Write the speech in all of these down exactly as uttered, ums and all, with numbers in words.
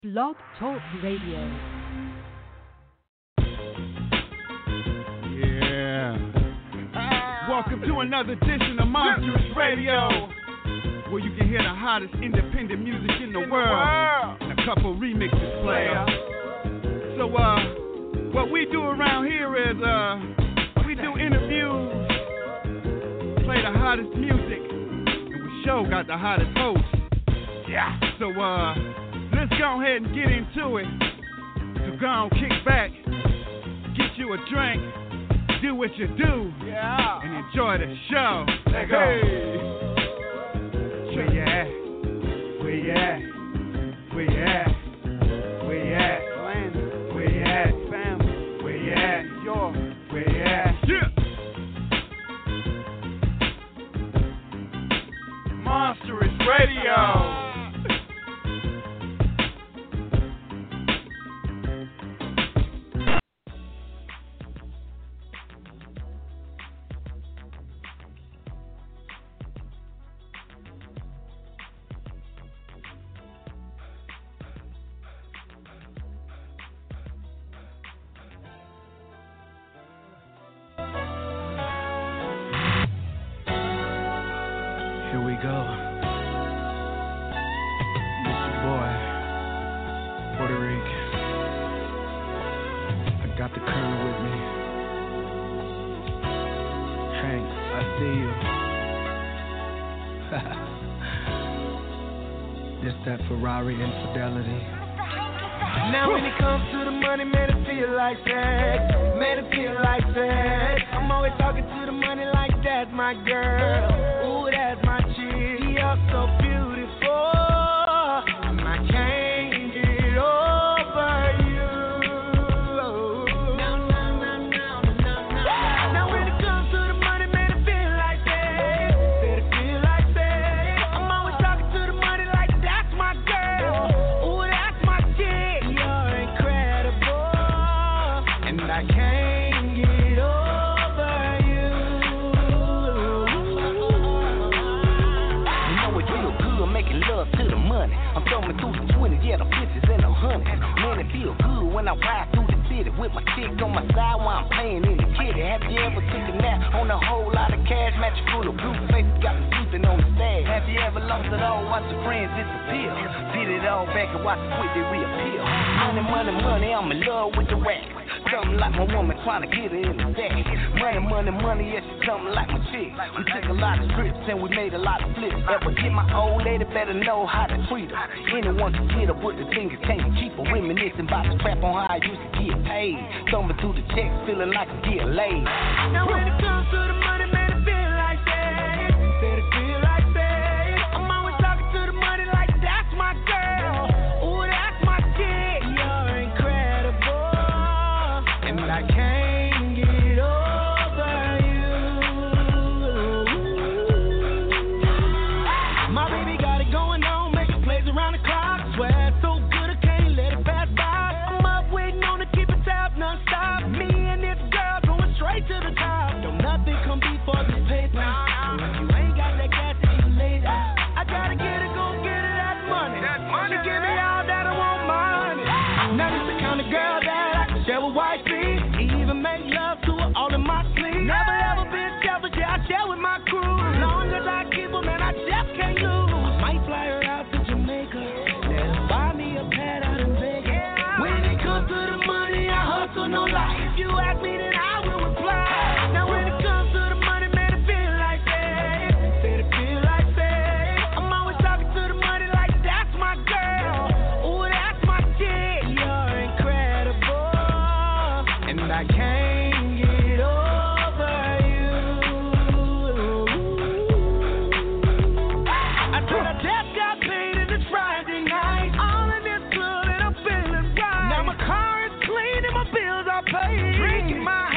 Blog Talk Radio. Yeah. Welcome to another edition of Monstrous Radio, where you can hear the hottest independent music in the world and a couple remixes player. So, uh, what we do around here is, uh, we do interviews, play the hottest music, and we show got the hottest hosts. Yeah. So, uh, let's go ahead and get into it. So go on, kick back, get you a drink, do what you do, yeah, and enjoy the show. Let's go. Hey. Where you at? Where you at? Where you at? Where you at? Where you at? Family. Where you at? Your. Where you at? Yeah. Monstrous Radio. Ferrari infidelity. Now when it comes to the money, man, it feel like sex. Man, it feel like sex. I'm always talking to the money like that's my girl. Ooh, that's my chick. You're so beautiful, and I can't get over you. No, no, no, no, no, no. Now when it comes to the money, man, it feel like sex. Said it feel like sex. I'm always talking to the money like that's my girl. Ooh, that's my chick. You're incredible, and I can't get over you. You know it feel good making love to the money. I'm thumbing through the twenties, yeah, the fifties and the hundreds. Man, it feel good when I ride through the city with my chick on my side while I'm playing in the kitty. Have you ever taken a nap on a whole lot of cash? Match full of blue faces, got me sleeping on the stage. Have you ever lost it all, watch your friends disappear? Did it all back and watch it quickly reappear. Money, money, money, I'm in love with the rap. Something like my woman trying to get her in the sack. Money, money, money, yeah, she's something like my chick. We took a lot of trips and we made a lot of flips. Ever get my old lady, better know how to treat her. Anyone can get her, but the thing is, can't you keep her? Reminiscing about the crap on how I used to get paid. Thumbing through the checks, feeling like I get laid. Now when it comes to the money, man, it feel like that. Said it feel like that. I'm always talking to the money like that's my girl. Ooh, that's my chick. You're incredible, and I can't get over you. My baby got it going on, making plays around the clock. Swear it's so good I can't let it pass by. I'm up waiting on to keep it tap non-stop. Me and this girl going straight to the top. Don't nothing come before this paper. If you ain't got that gas, it's too late. I gotta get it, go get it, that money. She give me all that I want, money. Now this the kind of girl that I can share with wifey. Even make love to her all in my sleep. Never ever been selfish, yeah, I share with my crew. As long as I keep her, man, I just can't lose. I might fly her out to Jamaica. Let her buy me a pad out in Vegas. When it comes to the money, I hustle, no lie. If you ask me, then I will reply. Now when it comes to the money, man, it feel like that. Said it feel like that. I'm always talking to the money like that's my girl. Ooh, that's my chick. You're incredible, and I can't get over you. I said I just got paid and it's Friday night. All in this club and I'm feeling right. Now my car is clean and my bills are paid. Drinking my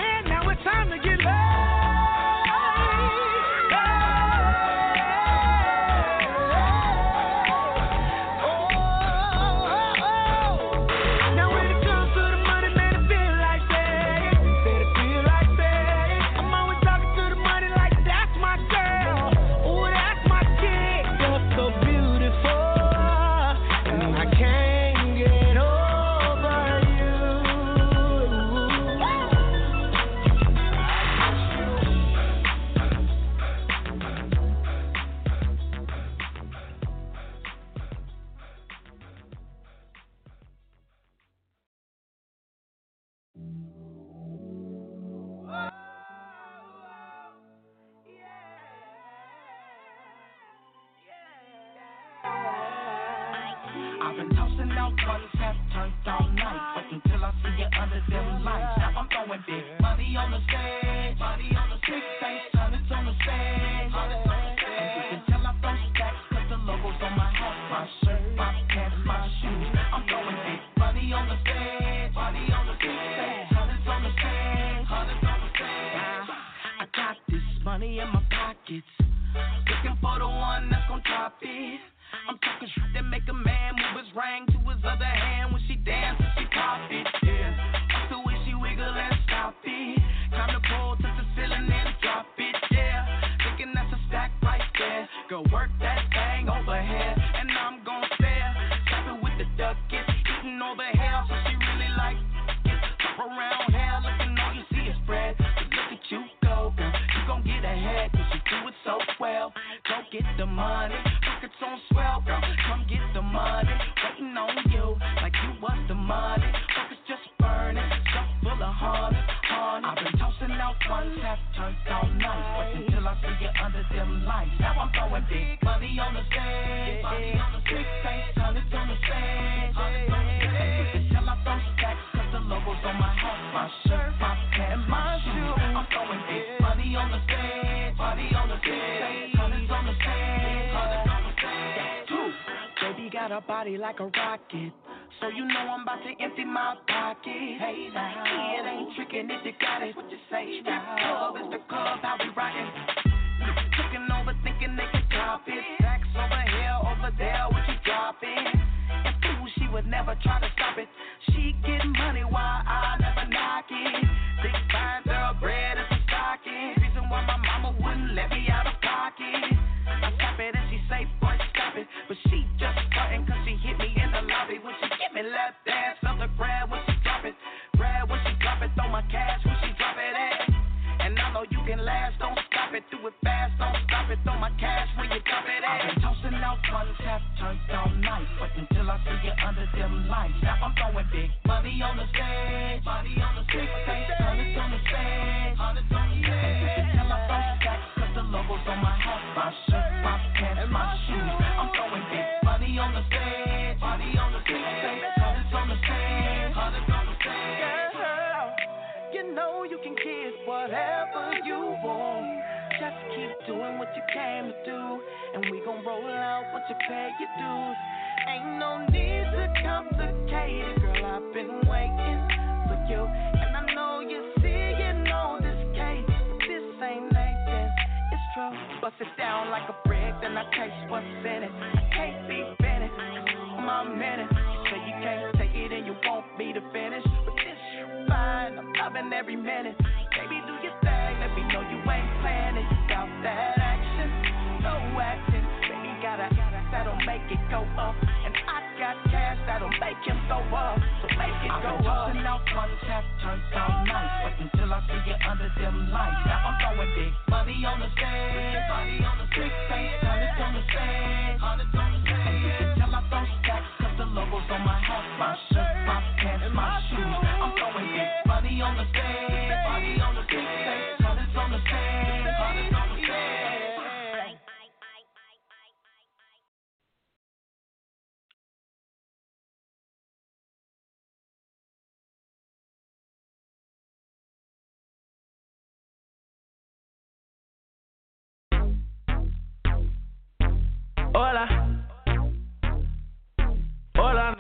I've been tossing out ones, have turned all night. Wait until I see you under them lights. Now I'm throwing big money on the stage, money on the six, eight, hundreds on the stage. And you can tell I throw stacks, cause the logo's on my hat, my shirt, my pants, my shoes. I'm throwing big money on the stage, money on the six, eight, hundreds on the stage, hundreds on the stage. I got this money in my pockets, looking for the one that's gon' drop it. I'm talking shit that make a man move his ring to his other hand when she dance and she pop it, yeah. That's the way she wiggle and stop it. Time to pull to the ceiling and drop it, yeah. Thinking that's a stack right there. Go work that thing overhead, and I'm gon' stare. Chopping with the duckets, eating over hell, so she really like it. Drop around hell, looking all you see is bread. But look at you go, girl, you gon' get ahead, cause you do it so well. Go get the money, pockets on swell, girl, come get the money. Waiting on you, like you was the money. Pockets just burning, stuff full of honey, honey. I've been tossing out ones, have turned all night. Wait until I see you under them lights. Now I'm throwing big money on the stage, money on the six, eight, hundreds on the stage. And you can tell I throw stacks, cause the logo's on my hat, my shirt, my pants, my shoes. I'm throwing big money on the stage, money on the stage, hundreds on the stage, hundreds on the stage. Two, baby got a body like a rocket, so you know I'm about to empty my pocket. Hey now, it ain't tricking if you got it. What you say? Strip club is the club, how we rockin'. Looking over, thinking they can drop it. Stacks over here, over there, what you dropping? And fool, she would never try to stop it. She get money while I never knock it. Big fine thoroughbred is a stocking. Reason why my mama wouldn't let me out of pocket. I stop it and she say, boy, stop it. But she just starting cause she hit me in the lobby. When she get me lap dance, felt the grab when she drop it. Grab when she drop it, throw my cash when she drop it at. And I know you can last, don't stop it. Do it fast, don't stop it. Throw my cash when you drop it at. I've been tossing out ones, have turned all night. Wait until I see you under them lights. Now I'm throwing big money on the stage, money on the six, eight, hundreds on the stage, hundreds on the stage. And you can tell I throw stacks, cause the logo's on my hat, my shirt, my pants, and my shoes. I'm throwing big money on the stage, money on the six, eight, hundreds on the stage, hundreds on the stage. Girl, you know you can get whatever you want. Just keep doing what you came to do, and we gon' roll out what you pay your dues. Ain't no need to complicate it, girl, I've been waiting for you. And I know you're seeing all this cake, but this ain't Nathan, it's true. Bust it down like a brick, then I taste what's in it. I can't be finished, my minute. You say you can't take it and you want me to finish, but this fine, I'm loving every minute. Baby, do your thing, let me know you ain't playing it. You got that action, no acting. Baby, got a that'll make it go up, and I got cash that'll make him go up. So make it I've go up. I've been tossing out ones, have turned all night. Wait until I see you under them lights. Now I'm throwing big money on the stage, money on the six, eight, hundreds on the stage, hundreds on the stage. And you can tell I throw stacks, cause the logo's on my hat, my shirt, my pants, my shoes. I'm throwing big money on the stage, money on the six, eight, hundreds on the stage, hundreds on the stage. Hola, hola.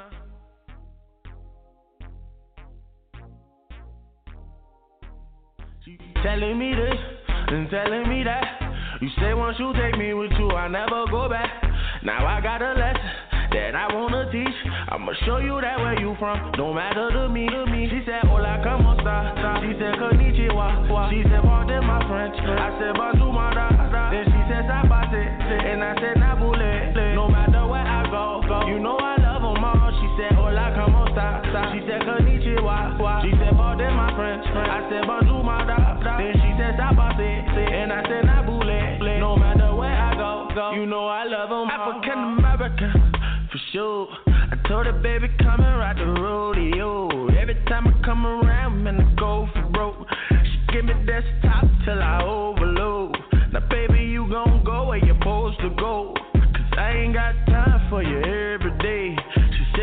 Telling me this and telling me that. You say once you take me with you, I never go back. Now I got a lesson that I wanna teach. I'ma show you that where you from, don't matter to me. To me. She said, hola, como esta? She said, konnichiwa. She said, pardon my French. I said, bonjour, my da. Then she said, zapate. And I said, nabule. No matter where I go, go. You know I love them all. She said, hola, como esta? She said, konnichiwa. She said, pardon my French. I said, bonjour, my da. Then she said, zapate. And I said, nabule. No matter where I go, go. You know I love them all. African American. For sure, I told her, baby, come and ride the rodeo. Every time I come around, man, I go for broke. She give me desktop till I overload. Now, baby, you gon' go where you're supposed to go. Cause I ain't got time for you every day. She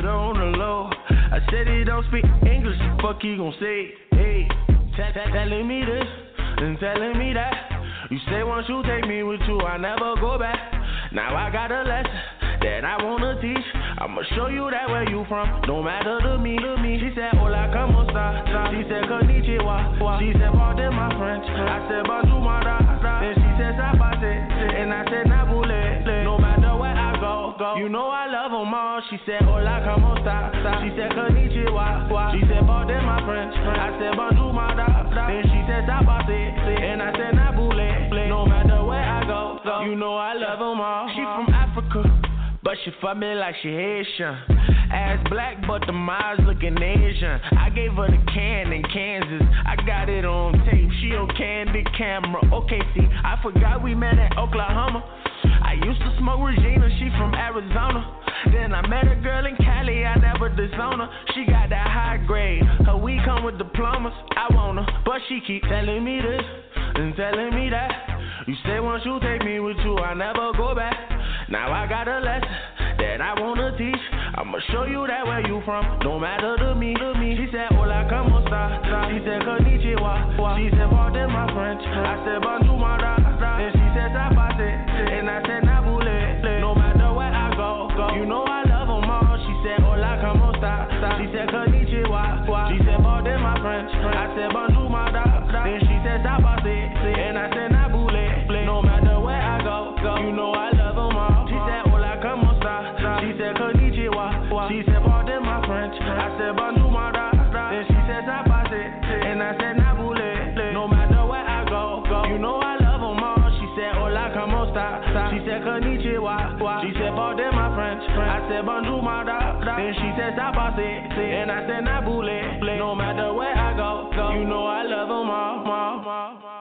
her on the low. I said he don't speak English, fuck he gon' say, hey. T- t- telling me this and telling me that. You say once you take me with you, I never go back. Now I got a lesson that I wanna teach. I'ma show you that where you from, no matter to me, to me. She said, hola, como esta? She said, konnichiwa. She said, pardon my French. I said, bonjour, mada. Then she said, sabate. And I said, nabule. No matter where I go, go. You know I love them all. She said, hola, como esta? She said, konnichiwa. She said, pardon my French. I said, bonjour, mada. Then she said, sabate. And I said, nabule. No matter where I go, go. You know I love them all. She from Africa, but she fuck me like she Haitian. Ass black, but the eyes looking Asian. I gave her the can in Kansas. I got it on tape. She on candid camera. Okay, see, I forgot we met in Oklahoma. I used to smoke Regina. She from Arizona. Then I met a girl in Cali. I never disown her. She got that high grade. Her weed come with diplomas. I want her, but she keep telling me this and telling me that. You say once you take me with you, I never go back. Now I got a lesson that I wanna teach. I'ma show you that where you from, no matter to me, to me. She said, hola, como esta? She said, konnichiwa. She said, pardon my French. I said, bonjour, mada. Then she said, sabate. And I said, nabule. No matter where I go, go. You know I love them all. She said, hola, como esta? She said, konnichiwa. She said, pardon my French. I said, bonjour, mada. Then she said, sabate. And I said, nabule. No matter where I go, go. You know I love them all. She said, hola, como esta? She said, konnichiwa. She said, pardon my French. I said, bonjour, mada. Then she said, sabate. And I said, nabule. No matter where I go, go. You know I love them all. She said, hola, como esta? She said, konnichiwa. She said, pardon my French. I said, bonjour, mada. Then she said, sabate. And I said, nabule. No matter where I go, go. You know I love them all. all, all, all.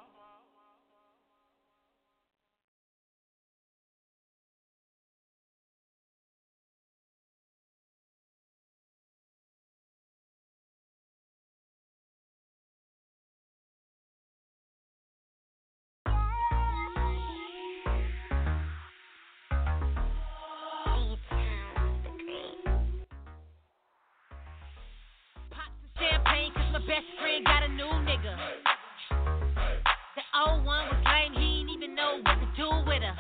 Champagne, cause my best friend got a new nigga. The old one was lame, he ain't even know what to do with her.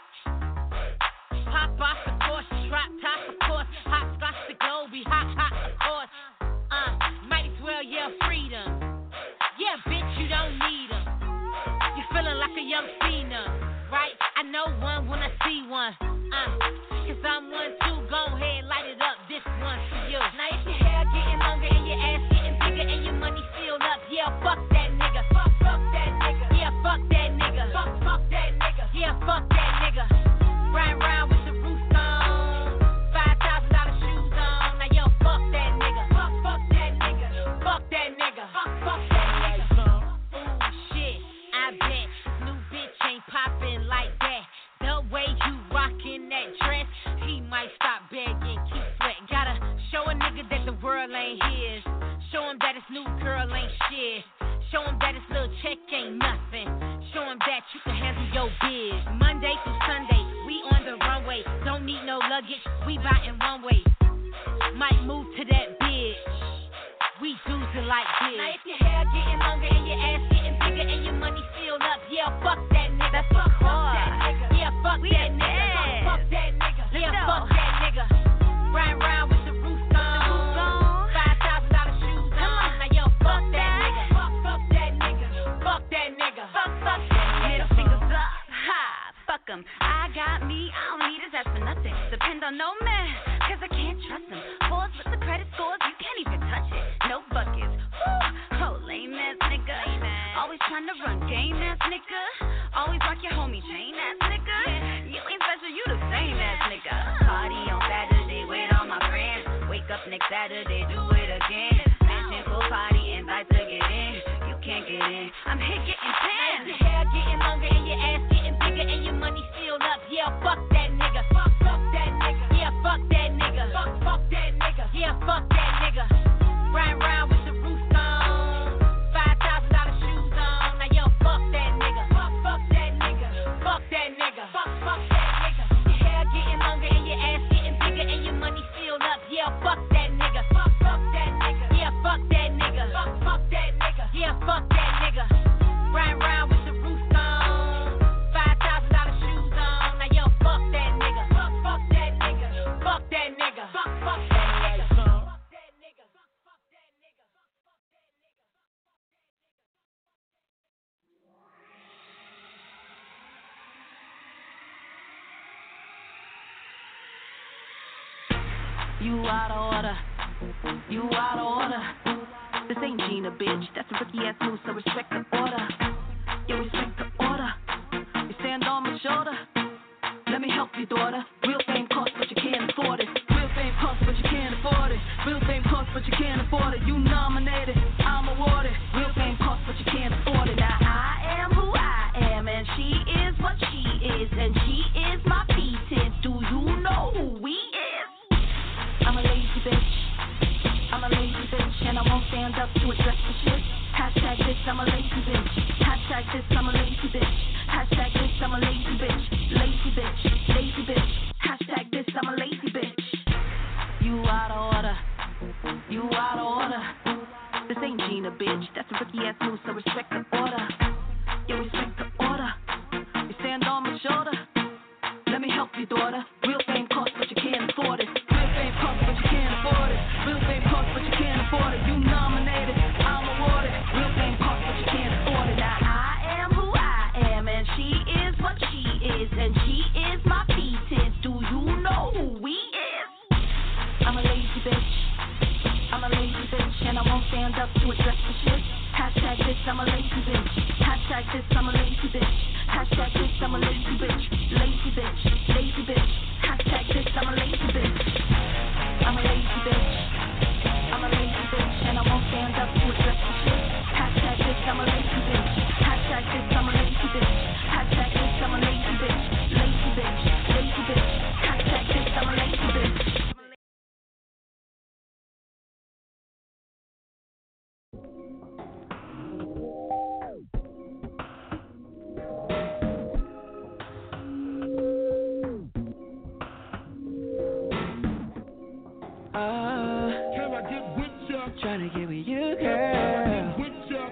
Pop off, of course, drop top, of course. Hot scotch the globe, be hot, hot, of course. Uh, might as well yell freedom. Yeah, bitch, you don't need them. You feeling like a young Cena, right? I know one when I see one. Uh, cause I'm one too, go ahead, light it up, this one for you. Now if your hair getting longer and your ass getting bigger and your money filled up, yeah, fuck that nigga. Fuck, fuck that nigga. Yeah, fuck that nigga. Fuck, fuck that nigga. Yeah, fuck that nigga. Riding around with the roof on, five thousand dollar shoes on. Now yo, fuck that nigga. Fuck, fuck that nigga. Fuck that nigga. Fuck, fuck that nigga. Ooh, shit, I bet new bitch ain't popping like that. The way you rockin' that dress, he might stop begging, keep sweating. Gotta show a nigga that the world ain't his. Show him that his new girl ain't shit. Show him that his little check ain't nothing. Show him that you can handle your biz. Monday through Sunday, we on the runway. Don't need no luggage, we biting one way. Might move to that bitch. We do it like this. Now if your hair getting longer and your ass getting bigger and your money filled up, yeah, fuck that nigga. Fuck, fuck that nigga. Yeah, fuck we that nigga. Fuck, fuck that nigga. Yeah, no. Fuck that nigga. Riding around with the roof on, five thousand dollar shoes on. Now yo, fuck that nigga. Fuck, fuck that nigga. Fuck that nigga. Fuck, fuck that nigga. Middle fingers up. Ha, fuck him. I got me. I don't need his ass for nothing. Depend on no man, cause I can't trust him. Boys with the credit scores, you can't even touch it. No buckets. Woo. Oh, lame ass nigga. Always trying to run game ass nigga. Always rock your homie chain ass nigga. You ain't special, you the same ass nigga. Party on Saturday with all my friends. Wake up next Saturday, do it again. Mansion full party, invite to get in. You can't get in. I'm here getting tan. Your hair getting longer and your ass getting bigger and your money filled up. Yeah, fuck that nigga. Fuck, fuck that nigga. Yeah, fuck that nigga. Fuck, fuck that nigga. Yeah, fuck that nigga. Riding around with the roof on, five thousand dollar shoes on. Now yo, fuck that nigga. Fuck, fuck that nigga. Fuck that nigga. Fuck, fuck that nigga. Your hair getting longer and your ass getting bigger and your money filled up. Yeah. You out of order. You out of order. This ain't Gina, bitch. That's a rookie ass move, so respect the order. Yeah, respect the order. You stand on my shoulder. Let me help you, daughter. Real fame costs, but you can't afford it. Real fame costs, but you can't afford it. Real fame costs, but you can't afford it. You nominated, I'm awarded. Real fame costs, but you can't afford it. Now I am who I am, and she is what she is, and she is my P-Tip. Do you know who we is? I'm a lazy bitch. I'm a lazy bitch, and I won't stand up to address the shit. Hashtag this, I'm a lazy bitch. Hashtag this, I'm a lazy bitch. Hashtag this, I'm a lazy bitch. Lazy bitch, lazy bitch. Hashtag this, I'm a lazy bitch. You out of order. You out of order. This ain't Gina, bitch. That's a rookie ass move, so respect the order. Yeah, respect the order. You stand on my shoulder. Let me help you, daughter. Real fame costs, but you can't afford it. Real fame costs, but you can't afford it. Real fame costs, but you can't afford it. You nominated, I'm awarded. Real fame costs, but you can't afford it. Now I am who I am, and she is what she is, and she is my P-Tip. Do you know who we is? I'm a lazy bitch. I'm a lazy bitch, and I won't stand up to address the shit. Hashtag this, I'm a lazy bitch. Hashtag this, I'm a lazy bitch. Hashtag this, I'm a lazy bitch. Lazy bitch, lazy bitch. Hashtag this, I'm a lazy bitch. I'm a lazy bitch. I'm a lazy bitch, and I won't stand up to address the shit. Hashtag this, I'm a lazy bitch. Hashtag this, I'm a lazy bitch. Hashtag this, I'm a lazy bitch. Lazy bitch, lazy bitch. Hashtag this, I'm a lazy bitch. Can I get with ya? Trying to get with you, girl. With ya.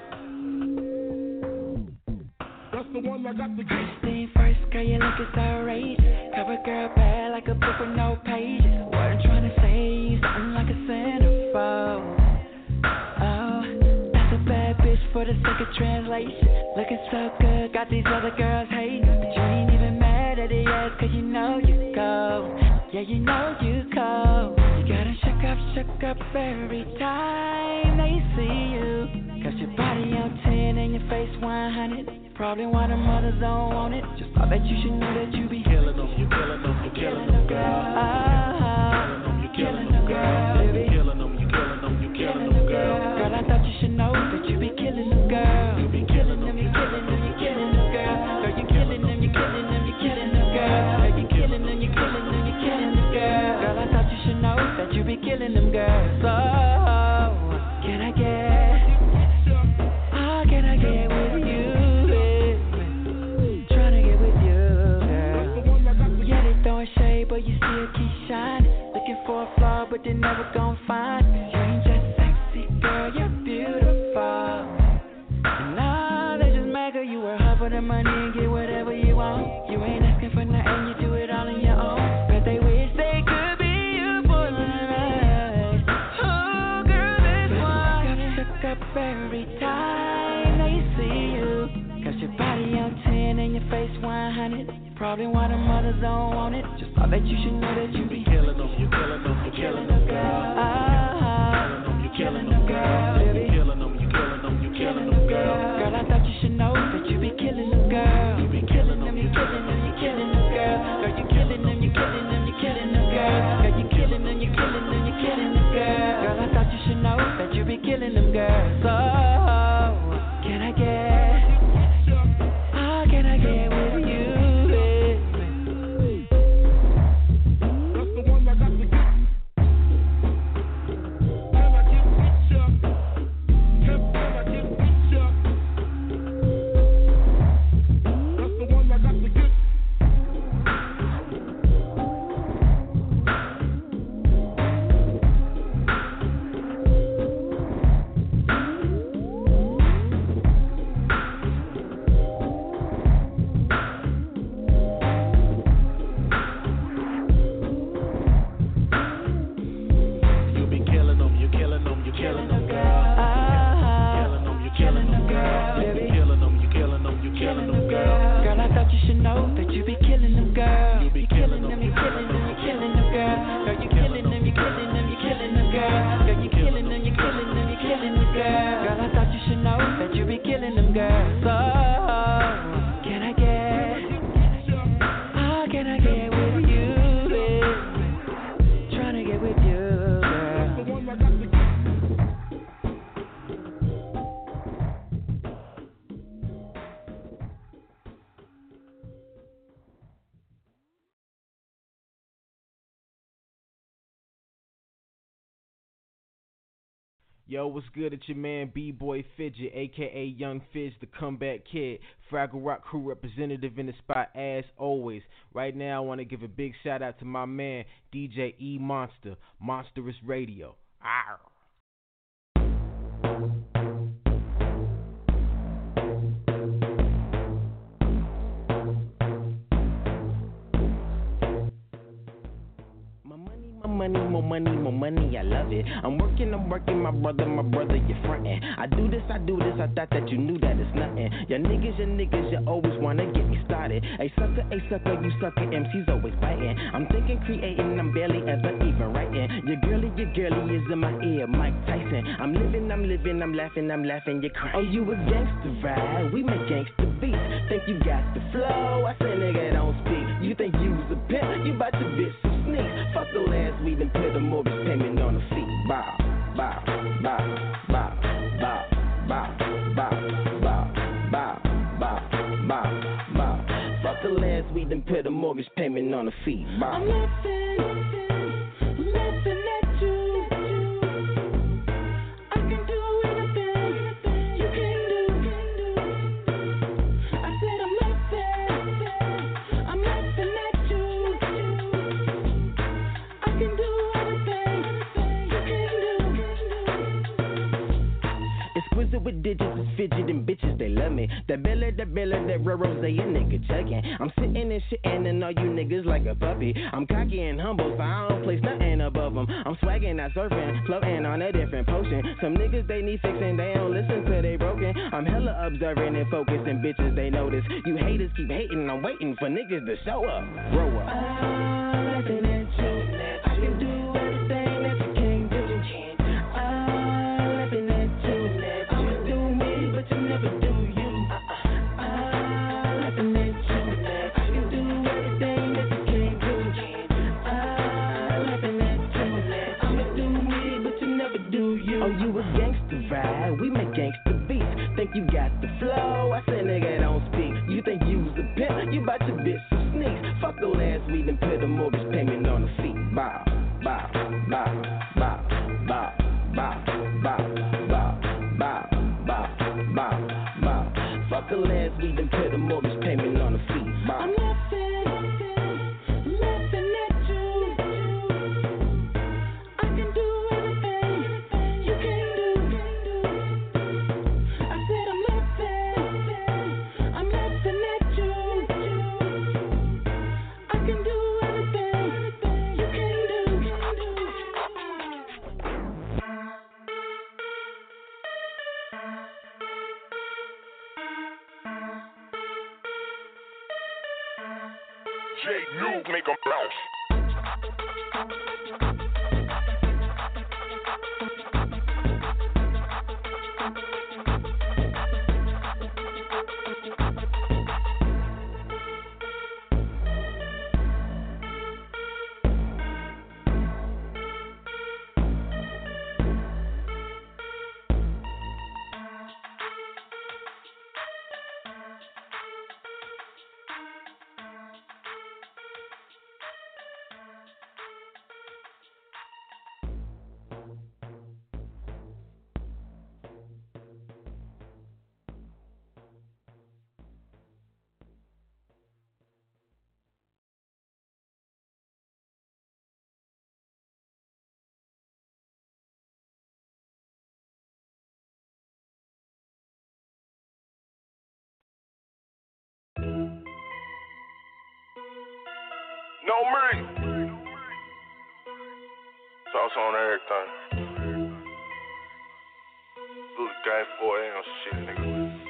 That's the one I got to get. First thing first, girl, you looking so outrageous. Cover girl bad like a book with no pages. What I'm trying to say, something like a centerfold. Oh, that's a bad bitch for the sake of translation. Looking so good, got these other girls hating. But you ain't even mad at it yet, cause you know you cold. Yeah, you know you cold. You gotta shook up, shook up every time they see you. Cause your body on ten and your face one hundred. Probably why the mothers don't want it. Just thought that you should know that you be Killing them, you killing them, you killing them, girl. Oh, You killing them, girl. You killing them, you killing them, you killing them, girl. Girl, I thought you should know that you be killing them, girl. You be killing them, you killing them, you killing them, girl. Girl, you killing them, you killing them, you killing them, girl. Girl, you killing them, you killing them, you killing them, girl. Girl, I thought you should know that you be killing them, girl. So, can I get, oh, can I get with you? Trying to get with you, girl. Yeah, they throwing shade, but you still keep shining. Looking for a flaw, but they never gon' find. You ain't just sexy, girl, you're beautiful. And now they just mad 'cause you work hard for the money and get whatever you want. You ain't asking for nothing, you do it all on your own. But they wish they could be you for the night. Oh, girl, this one shook up every time they see you. Cause your body on ten and your face one hundred. Probably why the mothers don't want it. Just thought that you should know that you be killing them, you killing them, you killing them, girl. Oh, you killing them, girl. You killing them, you killing them, you killing them, girl. Girl, I thought you should know that you be killing them, girl. You be killing them, you killing them, you killing them, girl. Girl, you killing them, you killing them, you killing them, girl. Girl, you killing them, you killing them, you killing them, girl. Girl, I thought you should know that you be killing them, girl. So, can I get, oh, can I get with you? That's the one I got to get. Yo, what's good? It's your man B-Boy Fidget, a k a. Young Fidge, the comeback kid. Fraggle Rock crew representative in the spot as always. Right now, I want to give a big shout out to my man, D J E Monster, Monstrous Radio. Arr. Money, more money, more money, I love it. I'm working, I'm working, my brother, my brother, you're frontin'. I do this, I do this, I thought that you knew that it's nothing. Ya niggas, ya niggas, you always wanna get me started. A sucker, a sucker, you sucker, M C's always biting. I'm thinking, creating, I'm barely ever even writing. Your girlie, your girlie is in my ear, Mike Tyson. I'm living, I'm living, I'm laughing, I'm laughing, you're crying. Oh, you a gangster, right? We make gangster beats. Think you got the flow? I say, nigga, don't speak. You think you's a pimp? You bout to bitch some sneaks. Fuck the last week and put a mortgage payment on the feet. Bow, bow, bow, bow, bow, bow, bow, bow, bow, bow, bow, bow. Fuck the last week and put a mortgage payment on the feet. Bow. I'm laughing, laughing at you. I can do anything you can do. I said I'm laughing, I'm laughing at you. I can do anything you can do. Exquisite with digits, it's fidget and bitches, they love me. That Bella, that Bella, that real rose, a nigga chugging. I'm sitting and shitting and all you niggas like a puppy. I'm cocky and humble, so I don't place nothing above them. I'm swagging, not surfing, floating on a different potion. Some niggas, they need fixing, they don't listen till they broken. I'm hella observing and focusing, bitches, they notice. You haters keep hating, I'm waiting for niggas to show up. Grow up. I'm laughing at you. I can do everything that you can't do. I'm laughing at you. I'ma do me, but you never do you. I'm laughing at you. I can do everything that you can't do. I'm laughing at you. I'ma do me, but you never do you. Oh, you a gangster, right? We make gangster beats. Think you got the flow? I say, nigga, don't speak. You think you's a pimp? You bout to bitch some sneaks. Fuck the last week and put a mortgage payment on the feet. Bow, bow, bow, bow, bow, bow, bow, bow, bow, bow, bow, bow. Fuck the last week and put a mortgage payment on the feet. Bow. I'm laughing, laughing at you. I can do anything you can do. I said I'm laughing, I'm laughing at you. I can do anything you can do. J. New make 'em bounce. No me. Sauce on everything. Blue game four a.m. shit, nigga.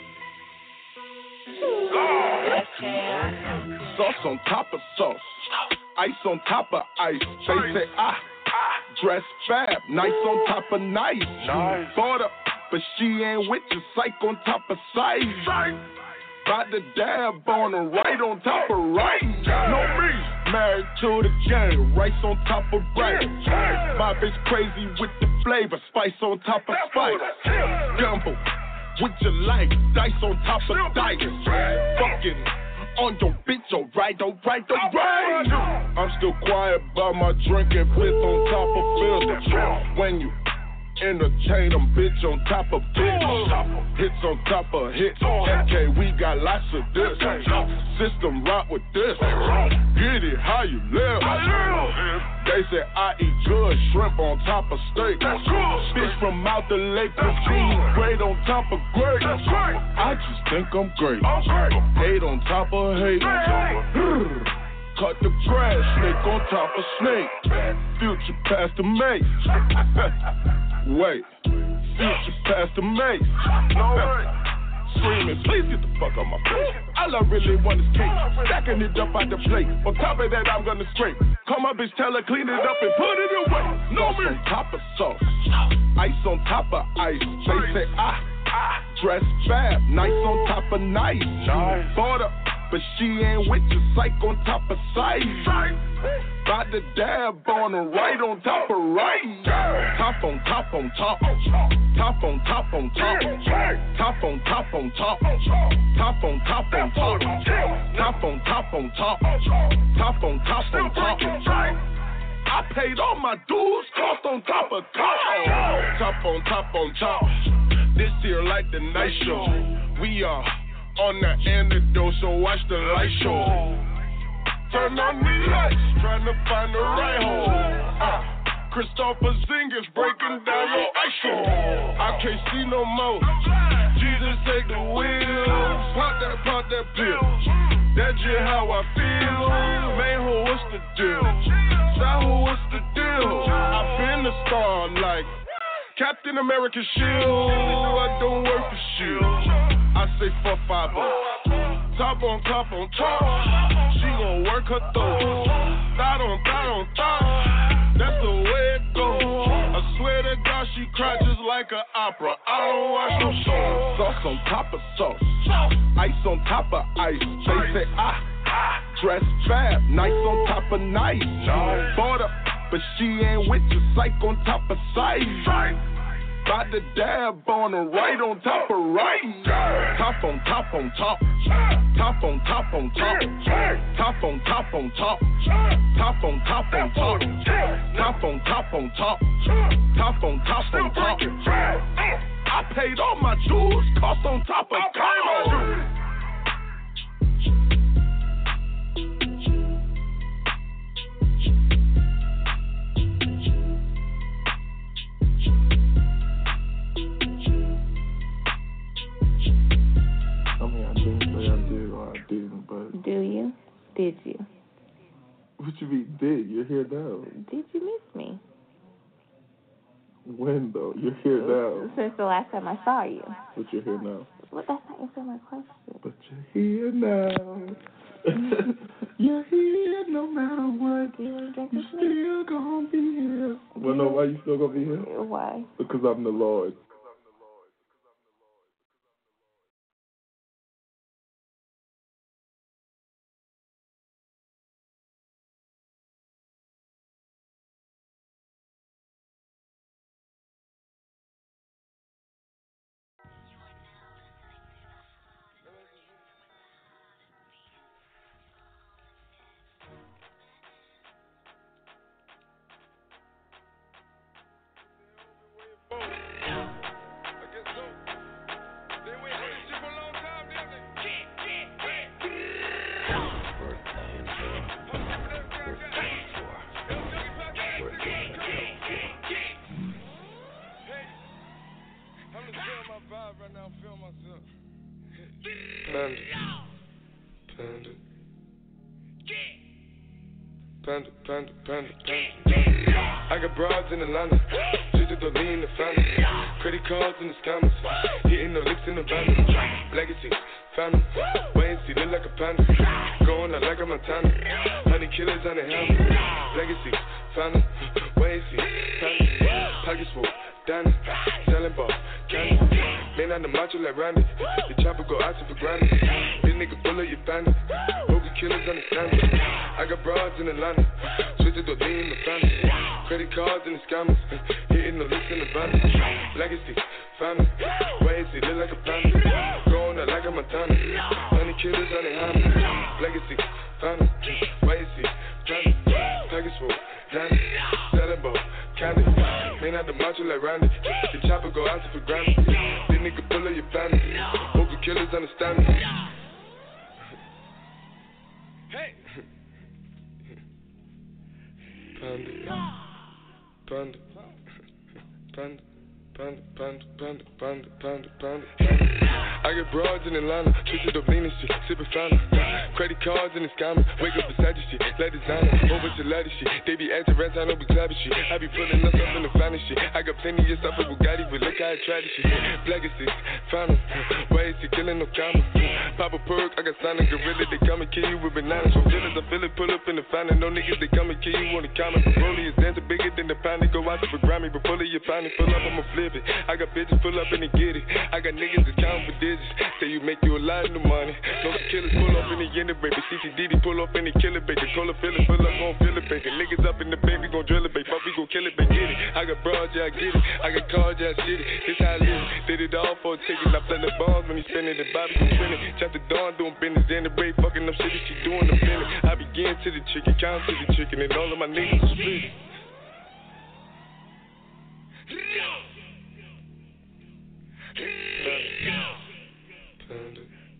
Sauce on top of sauce. Ice on top of ice. They say ah, dress fab. Nice on top of nice. Nice. Bought her, but she ain't with you. Psych on top of sight. About to dab on her, right on top of right. No me. Married to the game, rice on top of rice. My bitch crazy with the flavor, spice on top of spice. Gumbo, with your life, dice on top of dice. Fucking on your bitch, alright, alright, alright. I'm still quiet about my drink and fifth on top of filter. When you Entertain them, bitch on top of bitch. Hits on top of hits. M K, we got lots of this. System rock with this. Get it how you live. They say I eat good shrimp on top of steak. Fish from out the lake, protein great on top of great. I just think I'm great. Hate on top of hate. Cut the grass, snake on top of snake. Future past the mace. Wait, future past the mace. No way. Screaming, please get the fuck out my face. All I really want is cake. Stacking it up out the plate. On top of that, I'm gonna scrape. Call my bitch, tell her, clean it up and put it away. No sauce on top of sauce. Ice on top of ice. They say, ah, dress fab. Nice on top of nice. Bought her, but she ain't with you. Psych on top of sight. About to dab on her right on top of right. Top on top on top. Top on top on top. Top on top on top. Top on top on top. Top on top on top. Top on top on top. I paid all my dues, cost on top of cost. Top on top on top. This here like the night show. We are on the antidote, so watch the light show. Turn on the lights, trying to find the right hole. Uh, Christopher Zingis breaking down your ice show. I can't see no more. Jesus take the wheel. Pop that, pop that pill. That's just how I feel. Man, who what's the deal? Sahu, what's the deal? I've been a star like Captain America shield. I don't work for shield. I say fuck five oh. Top on top on top. She gon' work her throat. Thought on thought on top. That's the way it goes. I swear to God she cried just like an opera. I don't watch no shows. Sauce on top of sauce. Ice on top of ice. They say ah. Dress fab. Nice on top of nice. Bought her, but she ain't with you. Psych on top of sight. About to dab on her right on top of right. Top on top on top. Top on top on top. Top on top on top. Top on top on top. Top on top on top. Top on top on top. I paid all my dues, cost on top of cost. Do you? Did you? What you mean, did? You're here now. Did you miss me? When, though? You're here now. Since the last time I saw you. But you're here now. Well, that's not answering my question. But you're here now. You're here no matter what. You You're still gonna be here. Well, no, why you still gonna be here? Why? Because I'm the Lord. Panda. Panda, panda, panda, panda. I got broads in Atlanta. Just to lean in the family. Credit cards in the scammers. Hitting the licks in the van. Legacy, family. Wait and see, look like a panda. Going out like a Montana. Honey killers on the helmet. Legacy, family. Wait and see, panda. Pockets full, Danny. Selling ball, candy. Man on the macho like Randy. The chopper go out for granted. This nigga bullet, you bandit. Bogey killers understand it. I got broads in Atlanta. Switch to the lean in the family. Credit cards and the scammers. Hitting the licks in the van. Legacy, family. Wait and see, look like a panda. Going out like a Montana. Honey killers on the helmet. Legacy, family. Wait and see, panda. Package full, Danny. Selling ball, candy. Man out the macho like Randy. The chopper go out for granted. This nigga pull up your family. Vocal killers understand me. Hey. Panda. Panda. Panda. Panda, panda, panda, panda, panda, panda, panda. I get broads in Atlanta, twisted up lean and shit, sippin' fountain. Credit cards in the scammers, wake up beside your shit, let designer, over to ladder shit. They be acting rats, I know we clapping shit. I be pulling us up in the finest shit. I got plenty of stuff with Bugatti, but look how I tried this shit. Black is six, found 'em. Why is he killing no commas? Pop a perk, I got signed a gorilla, they come and kill you with bananas. From feelings, I feel it, pull up in the fountain. No niggas, they come and kill you on the comment. Broly is dancing bigger than the pound, they go out for Grammy, but fully your pound, pull up, I'ma flip. I got bitches pull up and they get it. I got niggas that count for digits. Say you make you a lot of money. No killers pull up in the end of baby. C C D D pull up in the killer baby. Call a feeling, pull up, gon' feel it, baby. Niggas up in the bed, we gon' drill it, baby. Fuck, we gon' kill it, baby. Get it. I got broads, yeah, I get it. I got cars, yeah, I shit it. This how I live. Did it all for a ticket. I play the bombs when he spinning the Bobby gon' spin it. Chop the dawn, doing business. In the break, fucking up shit that she doing the minute. I begin to the chicken, count to the chicken, and all of my niggas are split. Panda.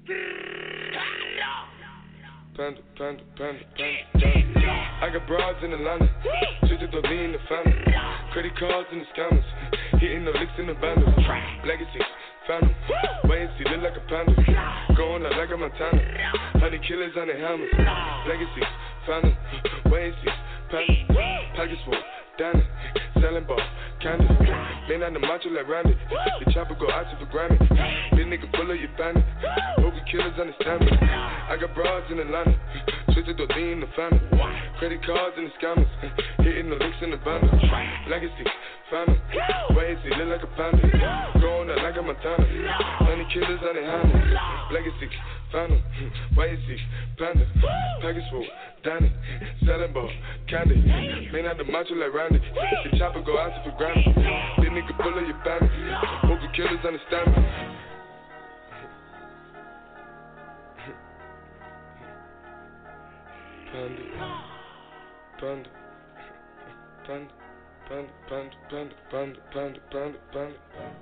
Panda, panda, panda, panda. I got broads in Atlanta, twisted the lean in the family. Credit cards in the scammers, hitting the licks in the bundles. Legacy, found 'em. Wait and see, look like a panda. Going out like a Montana. Honey killers on the hammers. Legacy, found 'em. Wait and see, panda. Pockets full, down it. Selling ball, candy. Man on the macho like Randy. The chopper go out to for Grammy. This nigga pull up your bandit. Vocal killers understand me. I got broads in Atlanta. Twisted the lean in the family. Credit cards in the scammers. Hitting the licks in the bundle. Legacy, found 'em. Wait and see, look like a panda. Going out like a Montana. Honey killers on the hammers. Legacy, found 'em. Wait and see, panda. Package full, Danny. Selling ball, candy. Man out the macho like Randy. The chopper go out for Grammy. This nigga pull up your bandit. Vocal killers understand me. Panda, panda, panda, panda, panda, panda, panda, panda, panda, panda.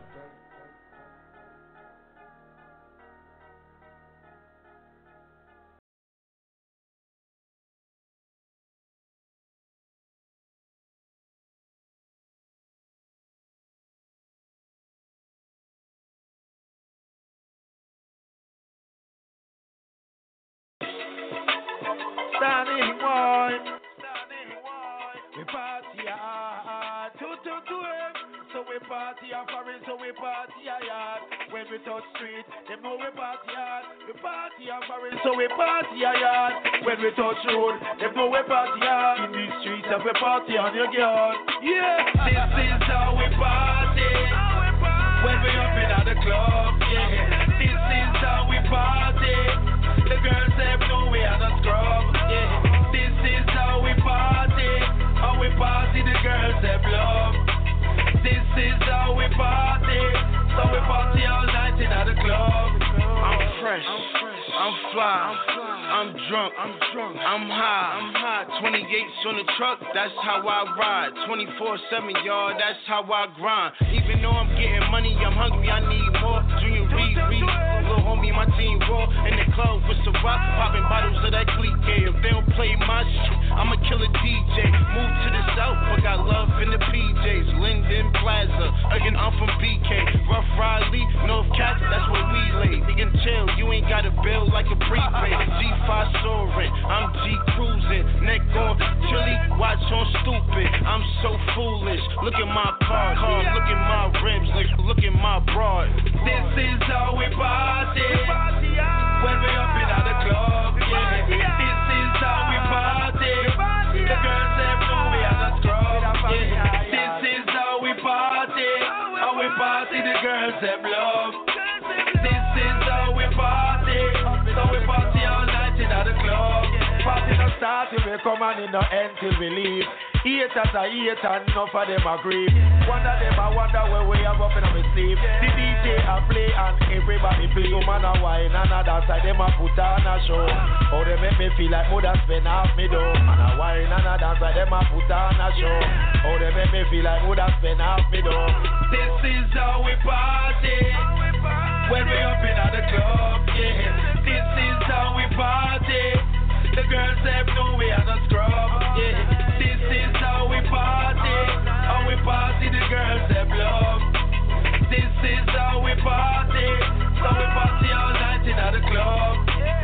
Standing wide, we party hard, two to two, so we party hard, foreign, so we party hard. When we touch street, them know we party hard, we party hard, foreign, so we party hard. When we touch road, them know we party hard. In the streets, and we party on your yard. Yeah, this is how we party. When we up in at the club, yeah, this is how we party. The girls say no we are not scrub, yeah. This is how we party. How we party, the girls have love. This is how we party. So we party all night in at the club. I'm fresh, I'm fly, I'm drunk, I'm drunk, I'm high, I'm high. twenty-eights on the truck, that's how I ride. twenty-four seven, y'all, that's how I grind. Even though I'm getting money, I'm hungry, I need more. Junior Reed, Reed, little homie, my team raw. In the club with some rock, popping bottles of that clique. If they don't play my shit, I'ma kill a D J. Move to the south, but got love in the P Js. Linden Plaza, again, I'm from B K. Rough Riley, North Cats, that's where we lay. They can chill, you ain't got a bill like a prepaid. G five soaring, I'm G cruising. Neck on chili, watch on stupid. I'm so foolish. Look at my car, car. Look at my rims, look, look at my broad. This is how we party. When we up in at the club, yeah. This is how we party. The girls say no we are not scrub, yeah. This is how we party. How we party, the girls have love. This is how we party. So we party all night in at the club. Party don't start party we come and it no end till we leave. Haters are hate and enough of them agree. One of them I wonder where we have up in our sleep. The D J a play and everybody play. You man a wine and a dance like them a put on a show. Oh they make me feel like mother spend half me dough. Man a wine and a dance like them a put on a show. Oh they make me feel like mother spend half me dough. This is how we party. When we up in the club, yeah. This is how we party. The girls have no way on the scrub, yeah. This is how we party. How we party, the girls have love. This is how we party. So we party all night in the club.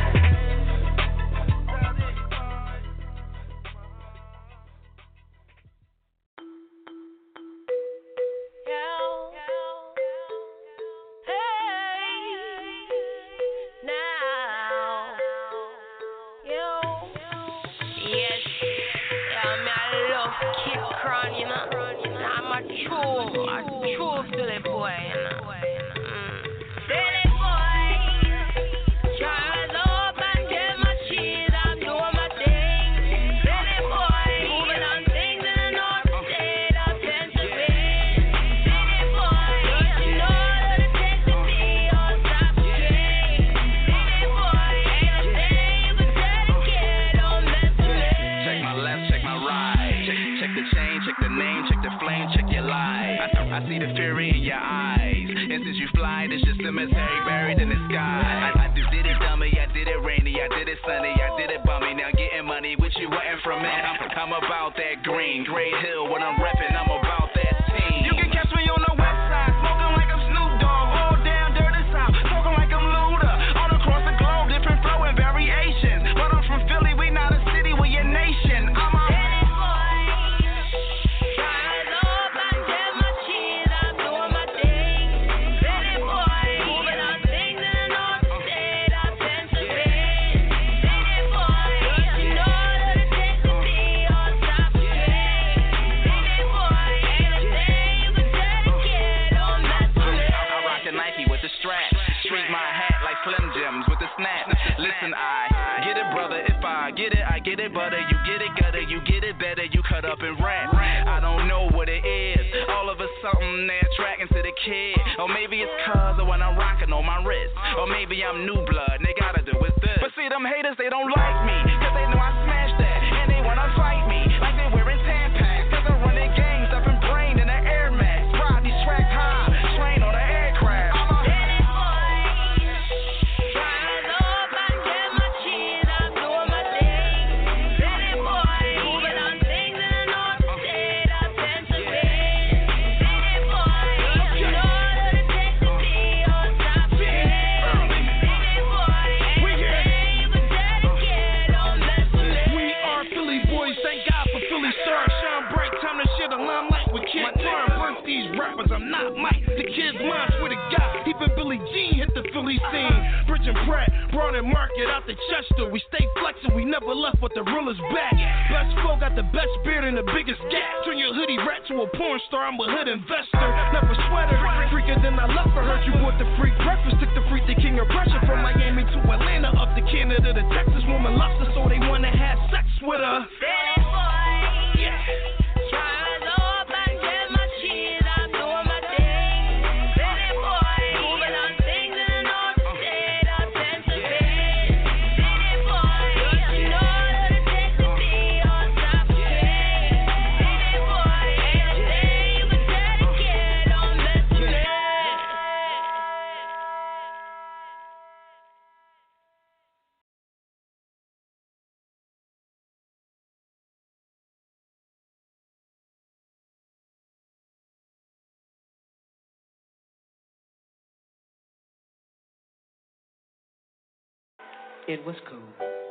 It was cool.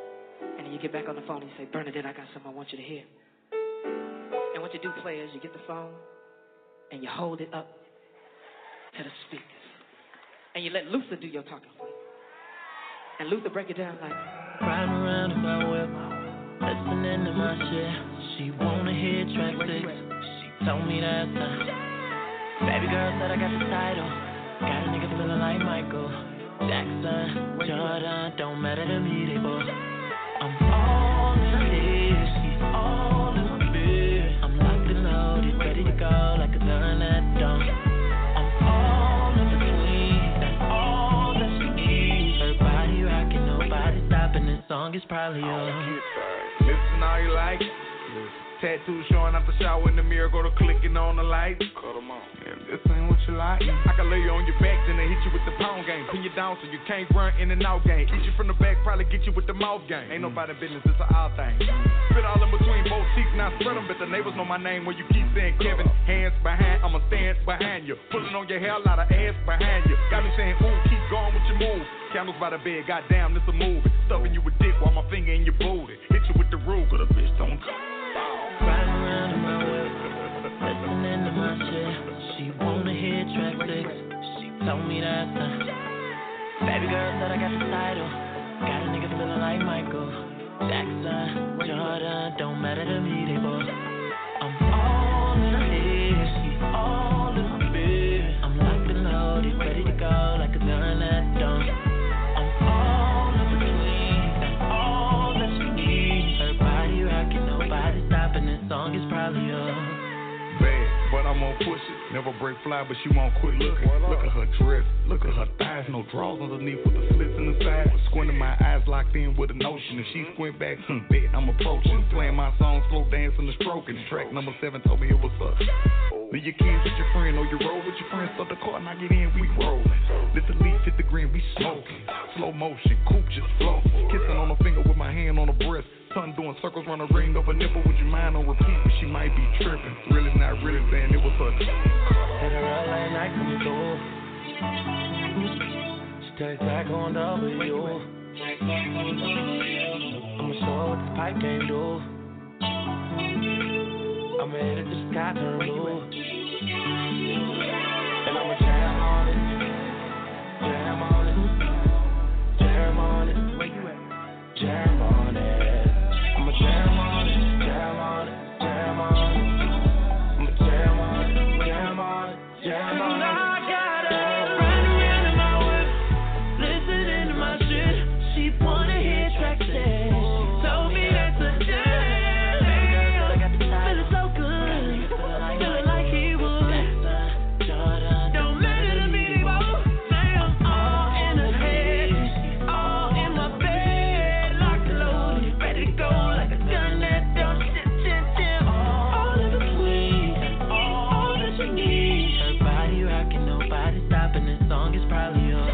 And then you get back on the phone and you say, Bernadette, I got something I want you to hear. And what you do, play is you get the phone and you hold it up to the speakers. And you let Luther do your talking for you. And Luther break it down like, riding around in my whip, listening to my shit. She wanna hear track six. She told me that time. Baby girl said I got the title. Got a nigga feeling like Michael Jackson, Jordan, don't matter to me, they both. I'm all in. in her head, she's all in my bed. I'm locked and loaded, ready to go like a gun at dawn. I'm all in between, that's all that she needs. Her body rocking, nobody stopping, this song is probably on. Listen how you like it. Tattoo showing out the shower in the mirror, go to clicking on the light. Cut them on. Yeah, this ain't what you like. I can lay you on your back, then they hit you with the pound game. Pin you down so you can't run in and out game. Eat you from the back, probably get you with the mouth game. Ain't nobody business, it's an odd thing. Spit all in between both cheeks, now spread them, but the neighbors know my name when you keep saying Kevin. Hands behind, I'ma stand behind you. Pulling on your hair, a lot of ass behind you. Got me saying, ooh, keep going with your move. Candles by the bed, goddamn, this a movie. Stuffing you with dick while my finger in your booty. Hit you with the rule, cause the bitch don't come. Riding around in my whip, listening to my shit. She wanna hear track six. She told me that's the baby girl said I got the title. Got a nigga feeling like Michael Jackson, Jordan. Don't matter to me, they both. I'm all in her head, she's all in my bed. I'm locked and loaded, ready to go like a gun at dawn. I'm all in between, that's all that she needs. Her body rocking, nobody stopping, this song is probably on. Bad, but I'm gonna push it. Never break fly, but she won't quit looking. Look at her dress, look at her thighs, no drawers underneath with the slits in the side. Squinting my eyes locked in with a notion. If she squint back, hmm, bet I'm approaching. Playing my song, slow dancing and stroking. Track number seven told me it was up. Leave your kids with your friend or you roll with your friend. Start the car and I get in, we rollin'. Let the leaf hit the green, we smoking. Slow motion, coupe just flow. Kissing on her finger with my hand on her breast. Son doing circles round a ring of a nipple with your mind on repeat, but she might be tripping. Really not really saying it was her. Hit her up late night, come through. She takes back on W. I'ma show her what this pipe game do. I'ma hit it, the sky turn blue. And I'ma jam on it, jam on it, jam on it. Where you at? Jam on it. I'ma jam on it, jam on it, jam on it. I'ma jam on it, jam on it, jam on it. I got her riding around in my whip, listening to my shit. She wanna hear track six. Told me that's a jam. Feeling so good, feeling like he would. Don't matter to me, they both say I'm all in her head, all in my bed, locked and loaded, ready to go like a gun that don't shit, shit, shit. All in between, all that she needs. Her body rocking, nobody stopping. This song is probably on.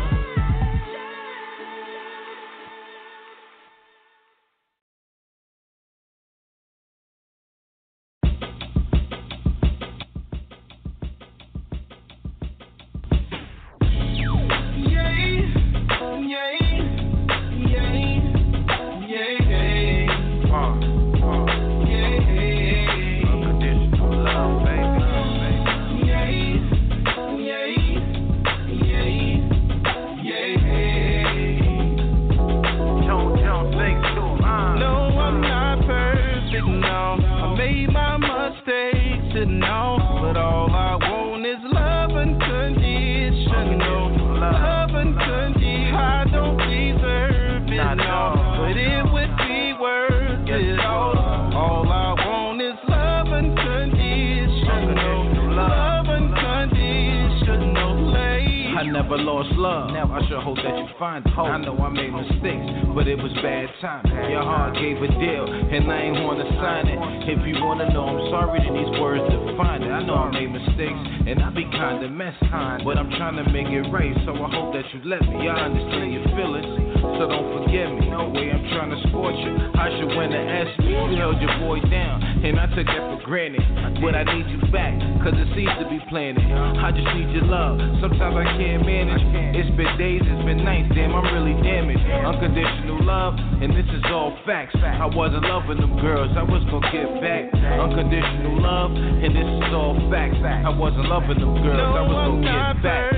Never lost love. Now I sure hope that you find it. I know I made mistakes, but it was bad timing. Your heart gave a deal, and I ain't wanna sign it. If you wanna know I'm sorry, then these words define it. I know I made mistakes, and I be kinda messy, but I'm trying to make it right, so I hope that you let me. I understand your feelings, so don't forget me. No way I'm trying to scorch you. I should win the S me. You held your boy down, and I took that for granted. But I need you back, cause it seems to be planted. I just need your love. Sometimes I can't manage. It's been days, it's been nights, damn, I'm really damaged. Unconditional love, and this is all facts. I wasn't loving them girls, I was gonna get back. Unconditional love, and this is all facts. I wasn't loving them girls, I was gonna get back.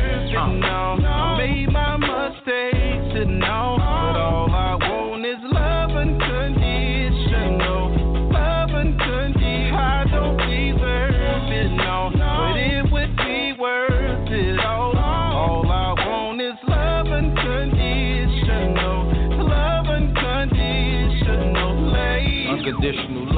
Uh. I made my mistakes, and now, but all I want is love unconditional. Love unconditional. I don't deserve it, no, but it would be worth it all. All I want is love unconditional. Love unconditional.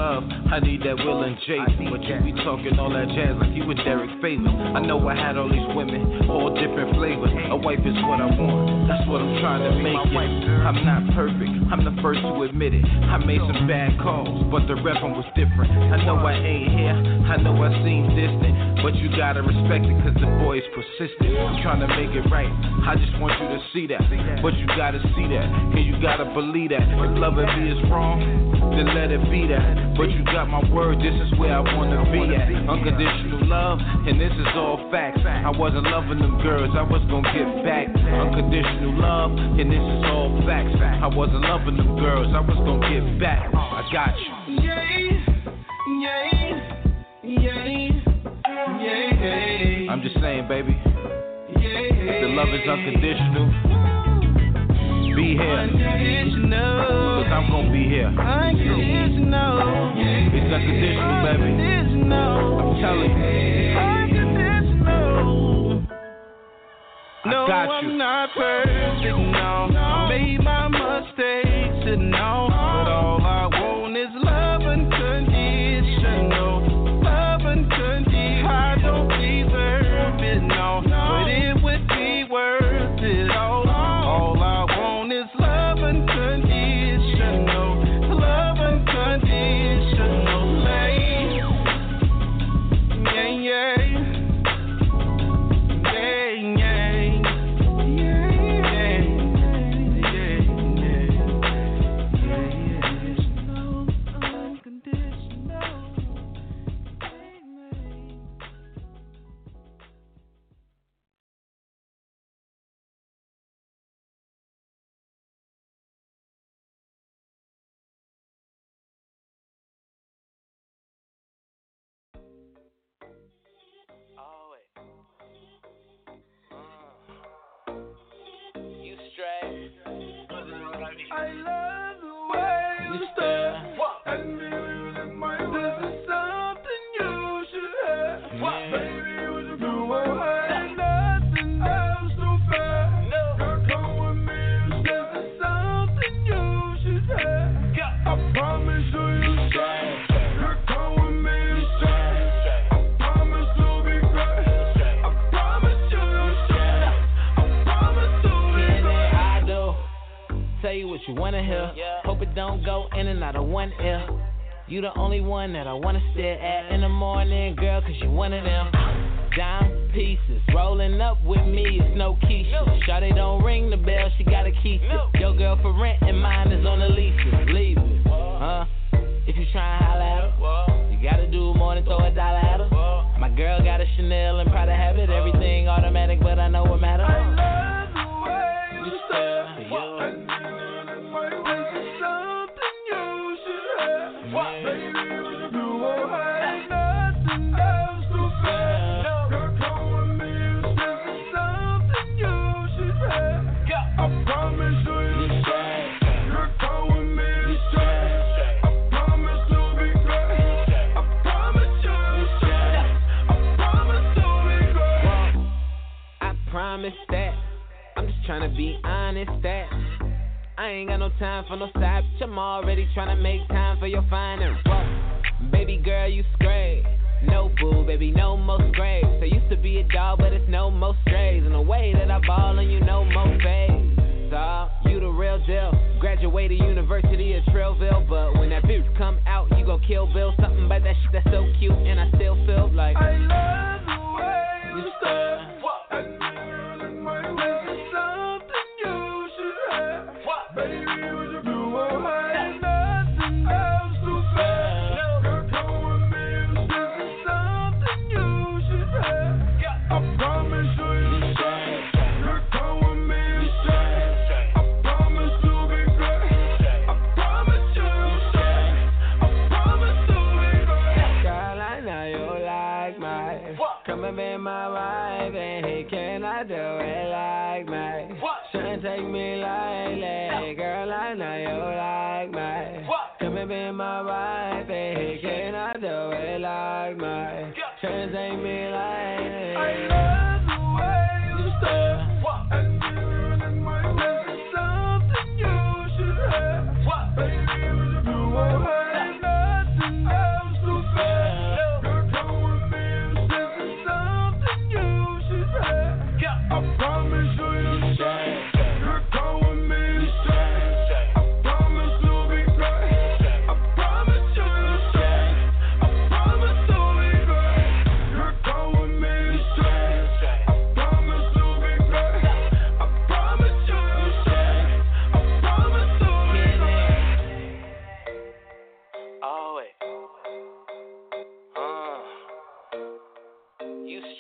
love, I need that Will and Jason. But you be talking all that jazz like you with Derek Favors. I know I had all these women, all different flavors. A wife is what I want, that's what I'm trying to make it. I'm not perfect, I'm the first to admit it. I made some bad calls, but the rest one was different. I know I ain't here, I know I seem distant, but you gotta respect it cause the boy is persistent. I'm trying to make it right, I just want you to see that. But you gotta see that, and you gotta believe that. If love and be is wrong, then let it be that. But you got my word, this is where I wanna be at. Unconditional love, and this is all facts. I wasn't loving them girls, I was gonna get back. Unconditional love, and this is all facts. I wasn't loving them girls, I was gonna get back. I got you. Yeah, yeah, yeah, yeah. I'm just saying, baby. Yeah. The love is unconditional. Be here, cause I'm gonna be here. Unconditional. It's unconditional, baby. I'm telling you. Unconditional. No, I got you. I'm not perfect, no. I made my mistakes, and no. But all I want is love unconditional. Love unconditional. I don't deserve it, no. But it would be worth it all. All I want is love unconditional. Love unconditional. Yeah, yeah. I love the way you stare at me with my eyes. This is something you should have. Yeah. Baby, would you go away? Nothing else so fair. Girl, come with me. This is something you should have. I promise you, you shine. Girl, come with me. You shine. I promise you'll be great. I promise you, you shine. I promise you'll be great. I do. Tell you what you wanna hear. Yeah. Hope it don't go in and out of one ear. You the only one that I wanna stare at in the morning, girl, cause you one of them. Dime pieces, rolling up with me, it's no Keisha. Shawty don't ring the bell, she gotta keep it. Your girl for rent and mine is on the leases. Leave it, huh? If you try and holler at her, you gotta do more than throw a dollar at her. My girl got a Chanel and Prada habit, everything automatic, but I know what matters. I love the way you stare. That I'm just trying to be honest that I ain't got no time for no side bitch. I'm already trying to make time for your fine and rough. Baby girl, you scrape. No boo, baby, no more scrapes. I used to be a dog, but it's no more strays. In the way that I ball and you no more fades. So, you the real deal. Graduated University of Trillville, but when that bitch come out, you gon' kill Bill. Something about that shit that's so cute, and I still feel like I love the way you stare. Baby, would you go away? Nothing else to fair. Girl, come with me. This is something you should have. I promise you, you shine. Girl, come with me. You shine. I promise you'll be great. I promise you, you shine. I promise you'll be great. Girl, I know you like my. Come and be my wife, and he cannot do it like me. Shouldn't take me lightly. Girl, I know you like me. Come and be my wife, and he cannot do it like me. Shouldn't take me lightly. I love the way you stare. And you in my face is something you should have. Baby, would you go away? Nothing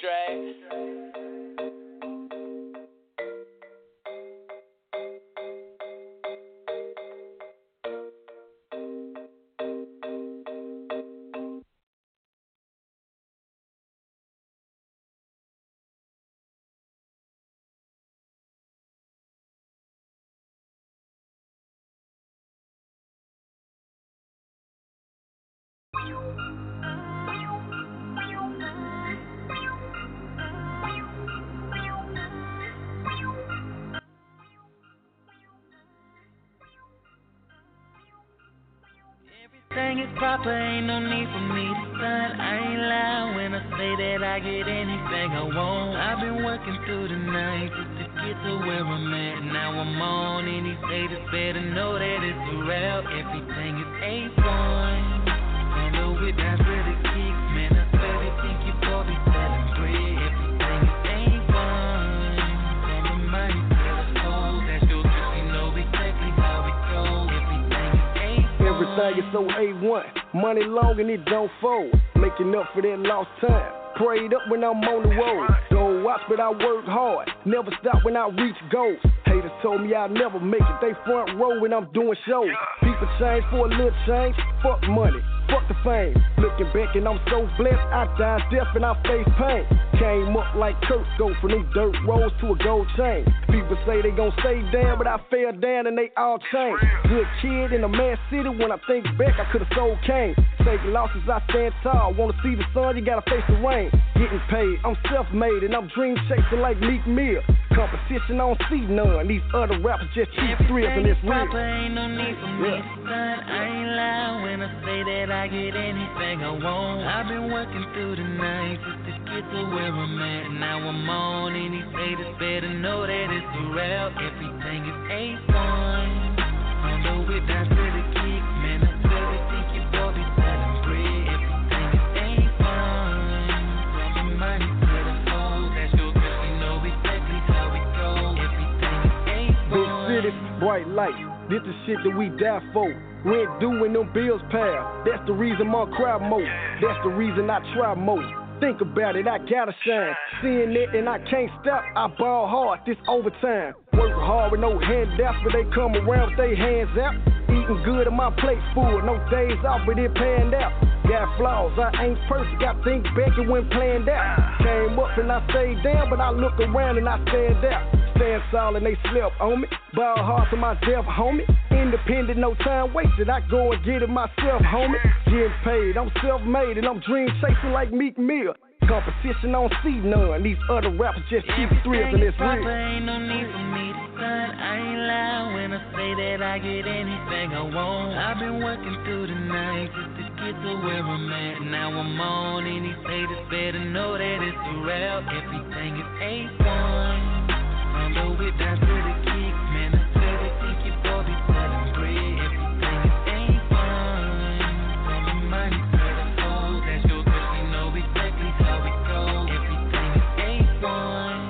Everything is proper, ain't no need for me to stunt. I ain't lying when I say that I get anything I want. I've been working through the night just to get to where I'm at. Now I'm on any haters better know that it's a rap. Everything is A one. Handle it, that's where the kicks, man. I swear they think you boy be selling bread. Everything is A one. Tell me money to the soul. That's your girl, you know exactly how it goes. Everything is A one. Everything is so A one, money long and it don't fold. Making up for that lost time. Prayed up when I'm on the road. Don't watch, but I work hard. Never stop when I reach goals. Haters told me I'll never make it. They front row when I'm doing shows. People change for a little change. Fuck money, fuck the fame. Looking back and I'm so blessed. I died deaf and I face pain. Came up like Kurt, go from them dirt roads to a gold chain. People say they gon' stay down, but I fell down and they all changed. Good kid in a mad city. When I think back, I could've sold cane. Taking losses, I stand tall. Wanna see the sun, you gotta face the rain. Getting paid, I'm self-made and I'm dream chasing like Meek Mill. Competition, I don't see none. These other rappers just cheap thrills and it's real. Proper, ain't no need for me to stunt. I ain't lying when I say that I get anything I want. I've been working through the night just to get to where I'm at. Now I'm on and these haters better know that it's a rap. Everything is A one. Handle it, that's where the kicks, man. I swear they think you boy be selling bread. Everything is A one. Tell me money to the soul. That's your girl, you know exactly how it goes. Everything is A one. Big city, bright lights. This the shit that we die for. Rent due when them bills pay. That's the reason my crowd most. That's the reason I try most. Think about it, I gotta shine. Seeing it and I can't stop. I ball hard, this overtime. Work hard with no handouts, but they come around with their hands out. Eating good and my plate's full, no days off, but it panned out. Got flaws, I ain't perfect, got things back and went planned out. Came up and I stayed down, but I look around and I stand out. Stand solid and they slept on me. Ball hard to myself, homie. Independent, no time wasted. I go and get it myself, homie. Getting paid, I'm self-made and I'm dream chasing like Meek Mill. Competition, I don't see none. These other rappers just keep thrills and it's real. Ain't no need for me to stunt. I ain't lying when I say that I get anything I want. I've been working through the night just to get to where I'm at. Now I'm on and these haters better know that it's a rap. Everything is A one. Handle it, that's where the kicks, man. I swear they think you boy be selling bread. Everything is A one. Tell me money to the soul. That's your girl, you know exactly how it goes. Everything is A one.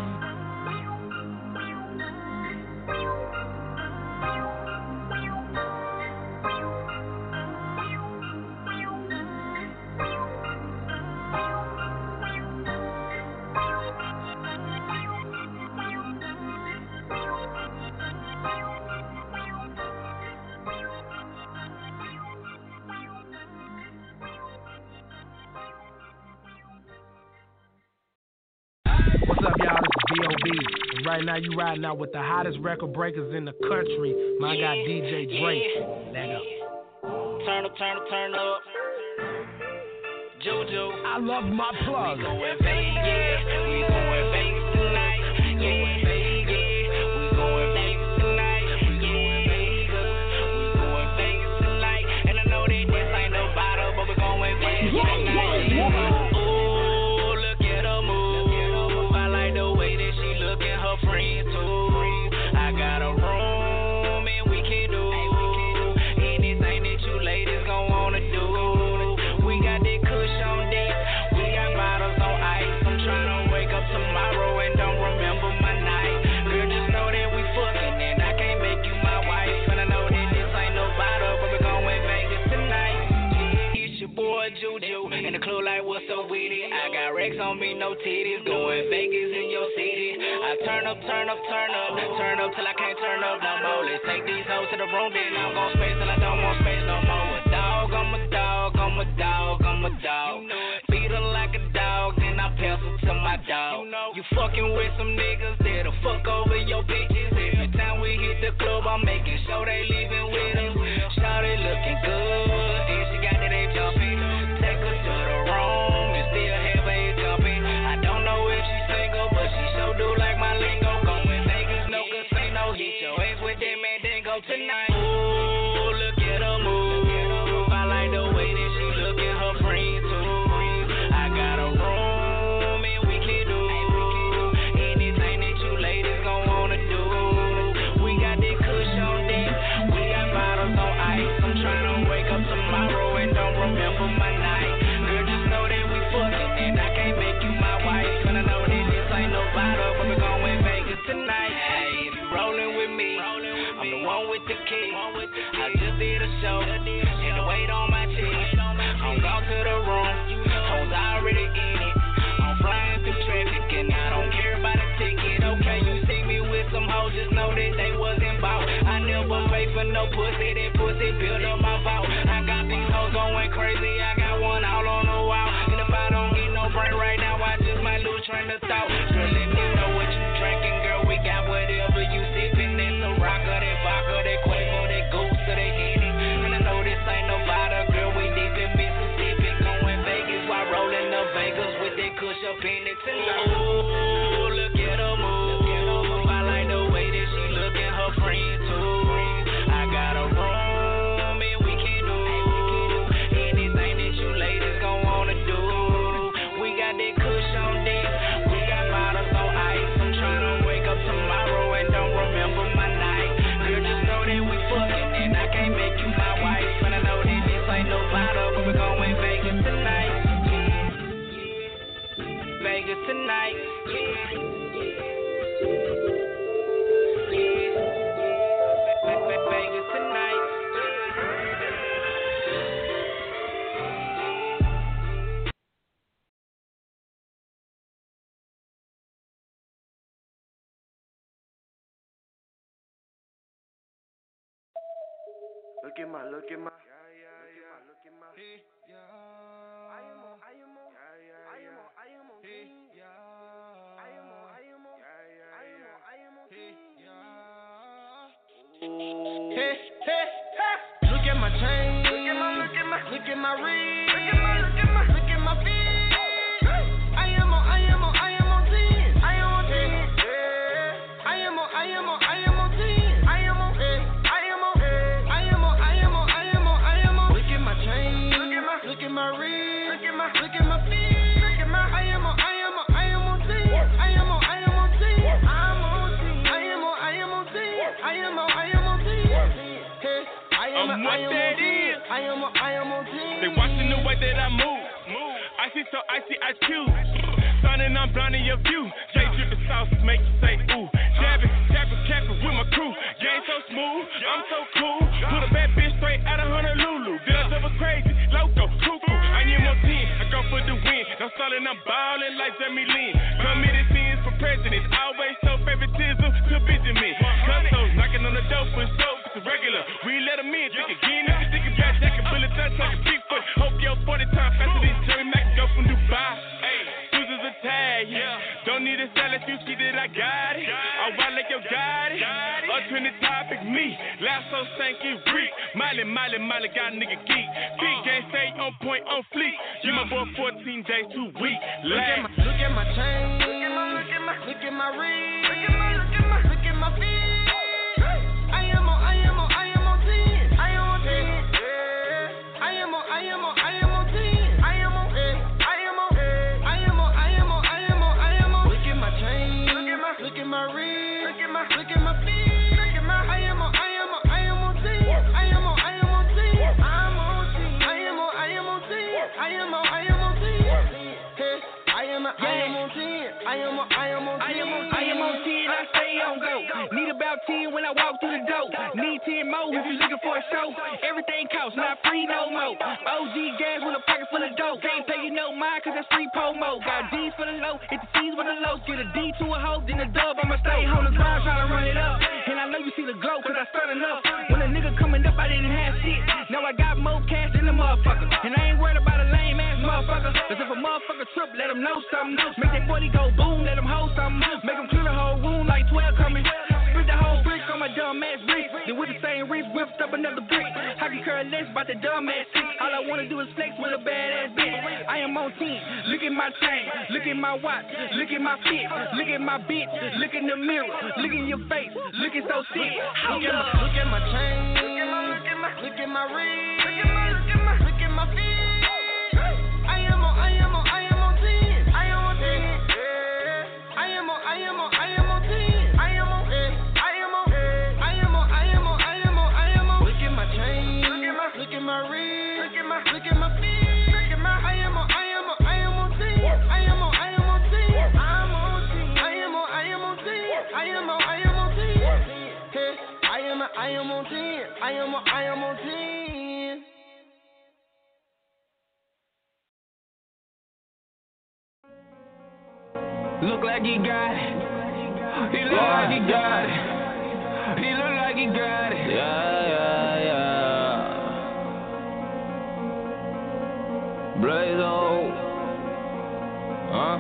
What's up, y'all? This is B O B. And right now, you riding out with the hottest record breakers in the country. My guy, D J Drake. Let go. Turn up, turn up, turn up. Juju. I love my plug. We going Vegas. We going Vegas tonight. Yeah. We going Vegas tonight. We going Vegas. We going Vegas tonight. And I know that this ain't no bottle, but we going Vegas tonight. Friend too. I got a room and we can do anything that you ladies gon' wanna do. We got that kush on deck, we got bottles on ice. I'm tryna wake up club like what's so with it. I got racks on me, no titties. Going Vegas in your city. I turn up, turn up, turn up. Turn up till I can't turn up no more. Let's take these hoes to the room, then I'm gon' space till I don't want space no more. A dog, I'm a dog, I'm a dog, I'm a dog. Beat her like a dog, then I pass her to my dog. You fucking with some niggas that'll fuck over your bitches. Every time we hit the club, I'm making sure they leaving with us. Shawty looking good, and she got that ass jumping. Take her to the room and still have her ass jumping. I don't know if she's single, but she sure do like my lingo. Going Vegas, no casino. Hit your ass with that man, then go tonight. Ooh, look at her move. I like the way that she look at her friends too. I got a room and we can do anything that you ladies gon' wanna do. We got that kush on deck, we got bottles on ice. I'm tryna wake up tomorrow and don't remember my night. Girl, just know that we fucking and I can't make you my wife. And I know that this ain't no bottle, but we're going Vegas tonight. Hey, if you rollin' with me, I'm the one with the key. I just did a show and the weight on my chest. I'm gone to the room, hoes already in it. I'm flying through traffic and I don't care about a ticket. Okay, you see me with some hoes, just know that they wasn't bought. I never pay for no pussy, that pussy build up my vault. I got these hoes going crazy, I got one all on the wall. And if I don't get no break right now, I just might lose train of thought. Girl, let me know what you drinking, girl, we got whatever you sipping. That's a rocker, that vodka, that Quavo, that goose, or that Henny. And I know this ain't no bottle, girl, we deep in Mississippi. Going Vegas while rolling up Vegas with that kush up in it tonight. Ooh, look at her move. I like the way that she look at her friends too. I got a room and we can do anything that you ladies gon' wanna do. We got that kush on deck, we got bottles on ice. I'm tryna wake up tomorrow and don't remember my night. Girl, just know that we fucking and I can't make you my wife. And I know that this ain't no bottle, but we're going Vegas tonight. Vegas tonight. Vegas tonight. Look at my, look at my. Hey, hey, hey. Look at my chain. Look at my, look at my, look at my ring. Look at my, look at my, look at my feet. I am on, I am on, I am on ten. I am on ten. I am on, I am on, I am on ten. I am on, I am on, I am on, I am on, I am on, I am on. Look at my chain. Look at my, look at my ring. Look at my, look at my feet. Look at my, I am on, I am on, I am on ten. I am on, I am on ten. I'm on ten. I am on, I am on ten. I am on, I am on ten. Hey, I am, I'm I what am that on ten. is. I am, I am on ten. They watching the way that I move. Move. Icy so icy, ice cube. Sunning, I'm blinding your view. J dripping sauces make you say ooh. Jabbing, jabbing, capping with my crew. Game so smooth, I'm so cool. Put a bad bitch straight out of Honolulu. Did I double crazy, loco, cuckoo. I am on ten, I go for the win. I'm stalling, I'm ballin' like Jeremy Lin. Committed sins for president. Always show favoritism to Benjamin. Custos knocking on the door for show. It's a regular. We let them in. Think again, if you think about that, can bullet touch like a big foot. Hope your forty times faster than Jerry Mack go from Dubai. Hey, Susan's a tag. Yeah. Don't need a salad, you see that I got it. I ride like your got it. Up to the topic, me. Lasso stanky reek. Miley, Miley, Miley, got a nigga geek. Big game stay on point, on fleek. You my boy fourteen days, too weak. Look at my, look at my chain. Look at my, look at my, look at my ring. Look at my, look at my, look at my feet. I am on, I am on, I am on ten. I am on ten. I am on, I am on, I am on ten. I am on, I am on, I am on, I am on, I am on, I am on. Look at my chain. Look at my, look at my ring. Look at my, look at my feet. Look at my, I am on, I am on, I am on ten. I am on, I am on ten. I'm on ten. I am on, I am on ten. I am on, I am on ten. Hey, I am, I am on ten. I am on, I am on ten. I am on ten, I stay on go. Need about ten when I walk through the door. Need ten more if you looking for a show. Everything costs, not free no more. O G gas with a pocket full of dope. Can't pay you no mind, cause that's free promo. Got D's for the low, hit the C's with the lows. Get a D to a hoe, then a dub, I'ma stay on the grind trying to run it up. And I know you see the glow, cause I started up. When a nigga coming up, I didn't have shit. Now I got more cash than a motherfucker. And I ain't worried about a lame ass motherfucker. Cause if a motherfucker trip, let him know something. Make that forty go boom, let him hold something. Make him clear the whole room like twelve coming. Split the whole brick on my dumb ass brick. Then with the same reef, whipped up another brick. I can care less about the dumb ass shit. All I wanna do is flex with a badass bitch. I am on ten. Look at my chain. Look at my watch. Look at my fit. Look at my bitch. Look in the mirror. Look in your face. Looking so sick. Look at my, look at my chain. Look at my, look at my, look at my ring. Look at my, look at my, look at my feet. I am on, I am on, I am on ten. I am on ten. I am on, I am on, I am on ten. I am on, I am on, I am on, I am on, I am on, I am on. Look at my chain. Look at my, look at my ring. Look at my, look at my feet. Look at my, I am on, I am on, I am on ten. I am on, I am on ten. I'm on ten. I am on, I am on ten. I am on, I am on ten. Hey, I am, I am on ten. I am on, I am on ten. Look like he got it. He look yeah. like he got it. He look like he got it. Yeah, yeah, yeah. Blazo. Huh?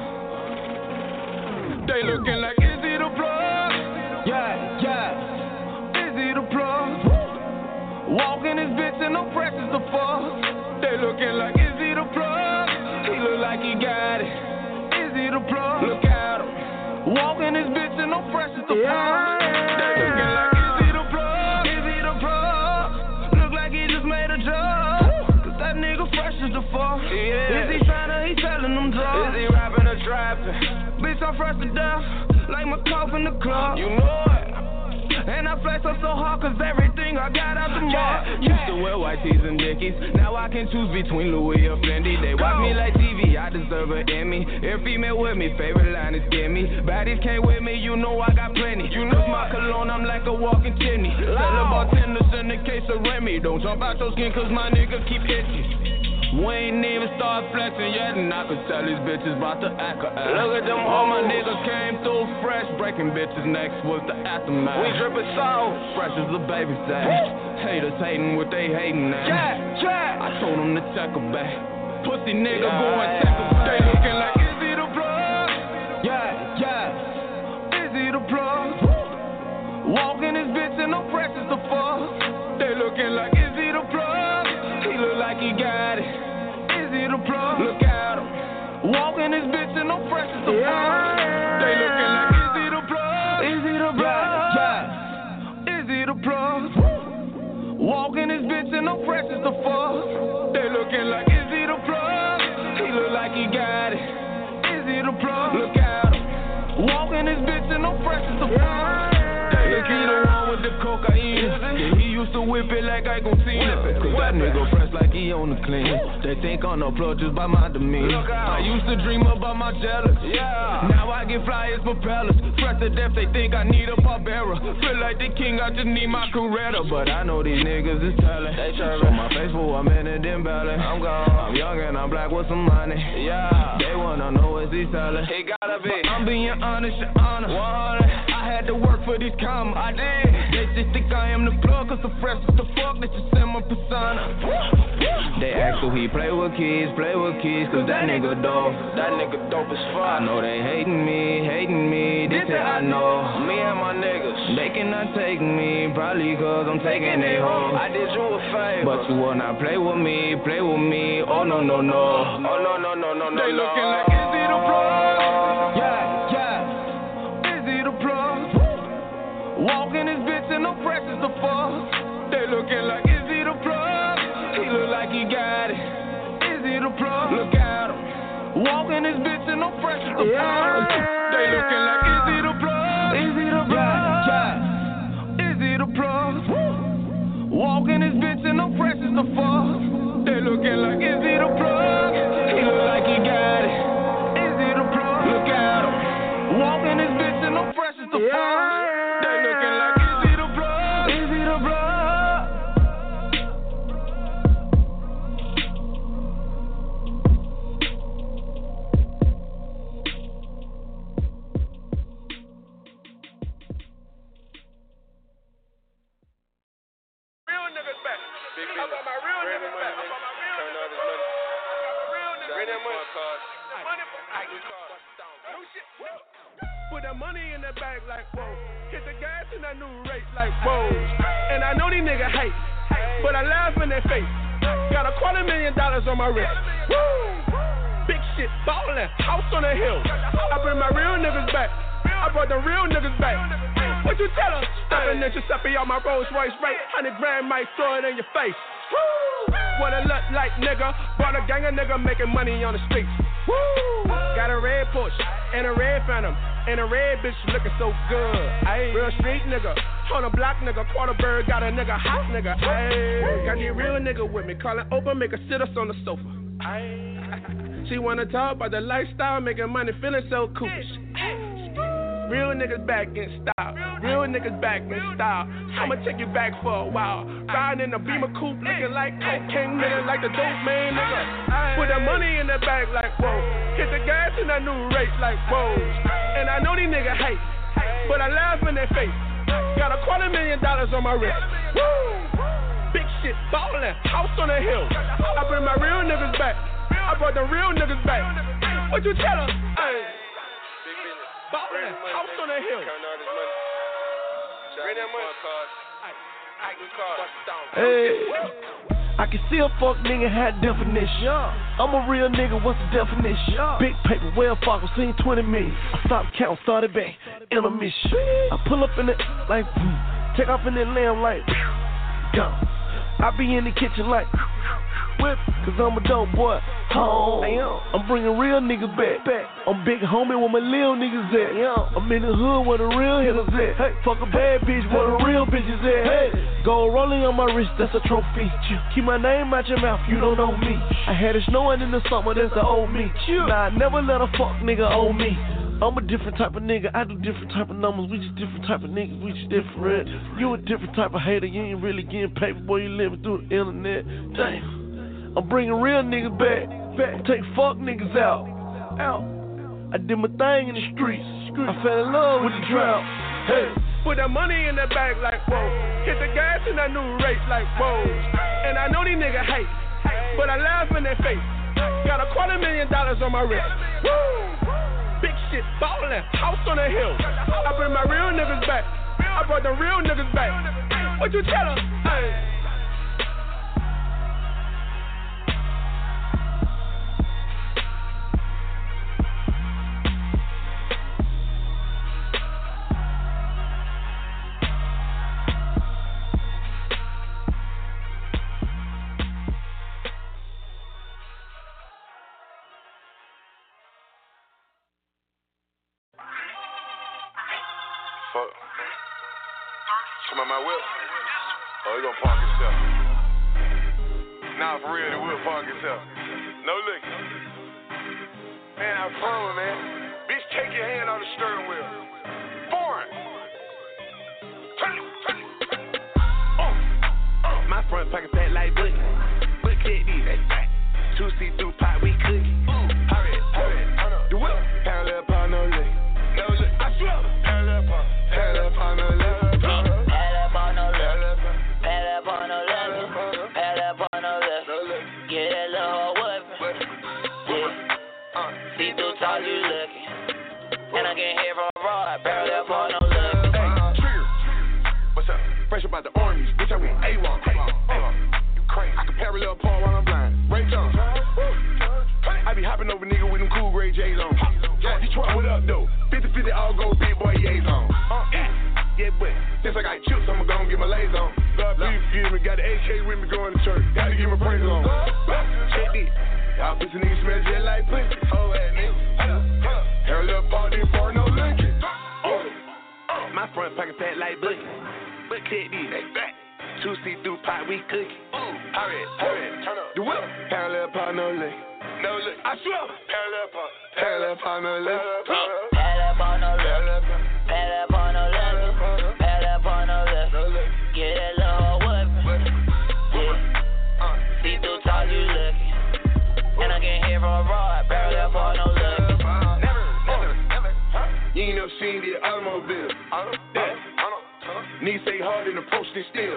They looking like, is he the plug? Yeah, yeah. Is he the plug? Walking his bitch and no pressures to fuck. They looking like, is he the plug? He look like he got it. Is he the plug? Look at him. Walking his bitch and no pressure to yeah. fuck. They looking like, is he the plug? Is he the plug? Look like he just made a job. Cause that nigga fresh as the fuck. Yeah. Is he tryna, he telling them drugs? Is he rapping or trapping? Bitch, I'm fresh to death. Like my cough in the club. You know it. And I flex up so hard cause everything I got out the mall. Yeah. Used to wear white tees and dickies. Now I can choose between Louis or Fendi. They watch me like T V, I deserve an Emmy. Every female with me, favorite line is get me. Baddies came with me, you know I got plenty. You know my cologne, I'm like a walking chimney. Tell the bartenders in the case of Remy. Don't jump out your skin cause my nigga keep itching. We ain't even start flexing yet, and I could tell these bitches about to act a ass. Look at them, all my niggas came through fresh, breaking bitches next was the aftermath. We drippin' salt, fresh as the baby sack. Haters hating what they hating at. Yeah, yeah. I told them to check her back. Pussy nigga yeah, go and check her back. They looking like, is he the plug? Yeah, yeah. Is he the plug? Walking his bitch and no pressures to fuck. They looking like, is he the plug? He look like he got it. Is he the plug? Look at him. Walking his bitch and no pressures to fuck. They looking like, is he the plug? Is he the plug? Yeah, yeah. Is he the plug? Walking his bitch and no pressures to fuck. They looking like, is he the plug? He look like he got it. Is he the plug? Look at him. Walking his bitch and no pressures to fuck. Look, he the one with the cocaine. Yeah, he used to whip it like I gon' see it. Cause that nigga fresh like he on the clean. They think I'm no plug just by my demeanor. I used to dream about my jealous. Yeah. Now I get fly as propellers. Fresh to death, they think I need a Barbera. Feel like the king, I just need my Coretta. But I know these niggas is telling. They show my face for a minute, then belly. I'm gone. I'm young and I'm black with some money. Yeah. They wanna know is he selling. He gotta be. I'm being honest, your honor. one hundred. I had to work for these commas. I did. They just think I am the plug, cause the fresh as the fuck, they just send my persona. They ask who he play with kids, play with kids, cause that nigga dope. That nigga dope as fuck. I know they hating me, hating me, this shit I know. Me and my niggas, they cannot take me, probably cause I'm taking they home. I did you a favor, but you will not play with me, play with me, oh no, no, no. Oh no, no, no, no, no, they no. Looking like, is he the plug? Yeah, yeah. Is he the plug? Walking his bitch and no pressures to fuck. They looking like, is he the plug? He look like he got it. Is he the plug? Look at him. Walking his bitch and no pressures to fuck. They looking like, is he the plug? Is he the plug? Yeah. Is he the plug? Walking his bitch and no pressures to fuck. They looking like, is he the plug? He look like he got it. Is he the plug? Look at him. Yeah. They looking like, is he the plug? Is he the plug? Put that money in the bag like whoa. Hit the gas in that new race like whoa. And I know these niggas hate, but I laugh in their face. Got a quarter million dollars on my wrist. Woo! Big shit, ballin', house on the hill. I bring my real niggas back. I brought the real niggas back. What you tell her? Steppin' in Giuseppe on my Rolls Royce rate. Hundred grand might throw it in your face. Woo! What it look like, nigga? Brought a gang of nigga making money on the streets. Woo! Got a red Porsche and a red Phantom and a red bitch looking so good. Ayy, real street nigga, on a block nigga, quarter bird got a nigga hot nigga. Ayy, got these real nigga with me, call it open, make her sit us on the sofa. Ayy, she wanna talk about the lifestyle, making money, feeling so cool. Real niggas back in style. Real niggas back in style. I'ma take you back for a while. Riding in a Beamer coupe, looking like cocaine, nigga, like the dope man, nigga. Put that money in the bag like whoa. Hit the gas in that new race like whoa. And I know these niggas hate, but I laugh in their face. Got a quarter million dollars on my wrist. Woo! Big shit, ballin', house on the hill. I bring my real niggas back. I brought the real niggas back. What you tell her? Ay. Ballin', house on the hill. Hey, I can see a fuck nigga had definition. I'm a real nigga, what's the definition? Big paper, well fuck, I seen twenty million. I stopped counting, started back, intermission. I pull up in it like, take off in that lamb like, gone. I be in the kitchen like, whip, cause I'm a dope boy. Home. I'm bringing real niggas back. back. I'm big homie where my little niggas at. I'm in the hood where the real hitters at. Hey, fuck a bad bitch where the real bitches at. Hey, gold rolling on my wrist, that's a trophy. Keep my name out your mouth, you don't know me. I had it snowing in the summer, that's the old me. Nah, I never let a fuck nigga owe me. I'm a different type of nigga, I do different type of numbers. We just different type of niggas, we just different. You a different type of hater, you ain't really getting paper, boy, you living through the internet. Damn, I'm bringing real niggas back, back. Take fuck niggas out, out. I did my thing in the streets, I fell in love with the drought. Hey, put that money in the bag like whoa. Hit the gas in that new race like whoa. And I know these niggas hate, but I laugh in their face. Got a quarter million dollars on my wrist. Woo! Big shit, ballin', house on the hill. I bring my real niggas back. I brought the real niggas back. What you tell her? Hey. Fuck. Come on my whip. Oh, he gonna park himself. Nah, for real, he will park himself. No look. Man, I promise, man. Bitch, take your hand on the steering wheel. Foreign. Turn it, turn it, turn it. Uh, uh. My front pocket fat like Boogie. Book kick these. Two see-through pot, we cookie. Hurry, hurry. The whip. Parallel part, no look. No look. I swear. Parallel part. Parallel part, no look. Parallel part, no look. Parallel part, no look. Parallel part, no look. Get that little weapon. Yeah. See through tall, you looking. And I can hear from abroad. Parallel part, no look. Hey, trigger. What's up? Fresh about the armies. Bitch, I went A one. Uh, you crazy. I can parallel part while I'm blind. Ray Jones. I be hopping over nigga with them cool gray J's on. Detroit, what up, though? fifty fifty all gold, big boy, yays on. Uh, yeah, but since I got chips, I'ma go and get my lays on. God, please forgive me. Got the A K with me going to church. Gotta get my praise on. Check this. Y'all pussy niggas smell just like pussy. Oh, that nigga. Parallel party for no Lincoln. My front pocket fat like Boogie. But check these. Two see-through pot, we cookie. Hurry, hurry. Turn up. The whip. Parallel part, no lick. No lick. I swear. Parallel part. Parallel part, no lick. Parallel part, no look. Parallel part, no You ain't never seen the automobile. Yeah. Knees stay hard and approach this still.